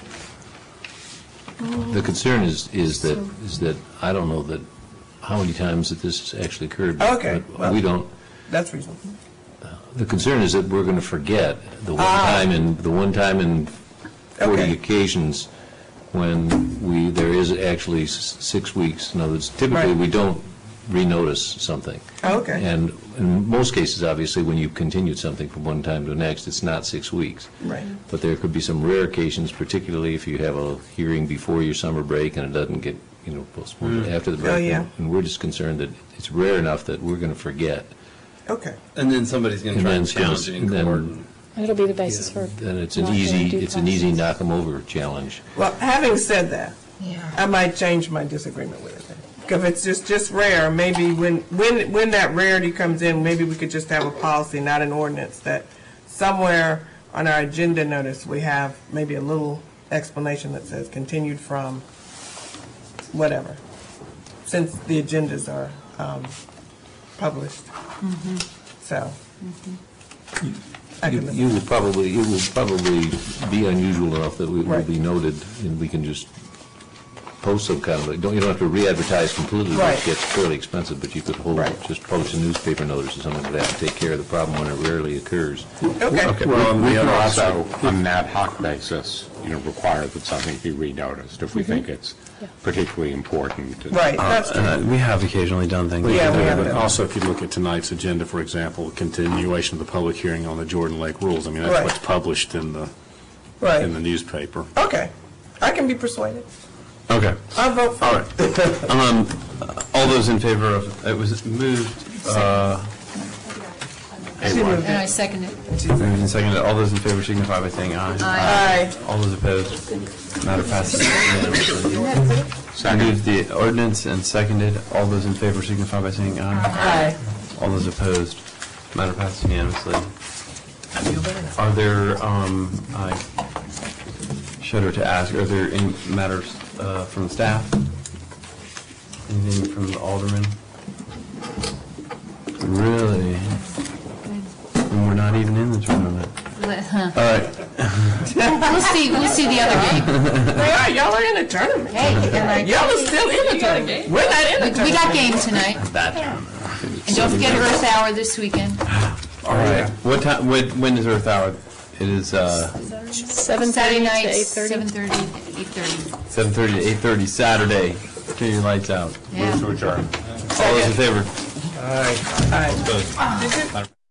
The concern is, is that, is that, I don't know that, how many times that this has actually occurred. but- Okay, but well- We don't, That's reasonable. the concern is that we're going to forget the one Ah. time and, the one time in forty Okay. occasions when we, there is actually s- six weeks. In other words, typically, Right. we don't renotice something. Okay. And in most cases, obviously, when you've continued something from one time to the next, it's not six weeks. Right. But there could be some rare occasions, particularly if you have a hearing before your summer break and it doesn't get, you know, postponed after the break. Oh, yeah. And we're just concerned that it's rare enough that we're going to forget. Okay. And then somebody's going to And try then and it's gonna- challenge it in then- court. and- It'll be the basis for. Then it's an not doing easy, due it's an easy process. knock 'em over challenge. Well, having said that, Yeah. I might change my disagreement with it. Because if it's just, just rare, maybe when, when, when that rarity comes in, maybe we could just have a policy, not an ordinance, that somewhere on our agenda notice, we have maybe a little explanation that says continued from whatever, since the agendas are um, published. So. I You can- you will probably, it will probably be unusual enough that it will Right. be noted, and we can just post some kind of, a- don't, you don't have to re-advertise completely, Right. which gets fairly expensive, but you could hold, Right. just publish a newspaper notice or something like that and take care of the problem when it rarely occurs. Okay. Okay, Well, on we the can other also, on an ad hoc basis, you know, require that something be renoticed if we think it's particularly important. Right, that's true. Uh, We have occasionally done things. Yeah, like we that, have but- done. Also, if you look at tonight's agenda, for example, continuation of the public hearing on the Jordan Lake rules, I mean, that's Right. what's published in the, Right. in the newspaper. Okay. I can be persuaded. Okay. I'll vote for All it. right. Um, all those in favor of, it was moved, uh, She moved And I it. second it. moved and seconded. All those in favor signify by saying aye. Aye. All those opposed, matter passes unanimously. I moved the ordinance and seconded. All those in favor signify by saying aye. Aye. All those opposed, matter passes unanimously. Are there, um, I shudder to ask, are there any matters uh, from staff? Anything from the alderman? Really? And we're not even in this room. Huh. All right. We'll see, we'll see the other game. They are, y'all are in the tournament. Hey, and I- Y'all are still in the tournament. We're not in the tournament. We got game tonight. And don't forget Earth Hour this weekend. All right. What time, when, when is Earth Hour? It is uh, seven Saturday thirty to night, eight thirty. seven thirty, eight thirty. seven thirty to eight thirty Saturday. Turn your lights out. Yeah. All those in favor? Aye. Opposed?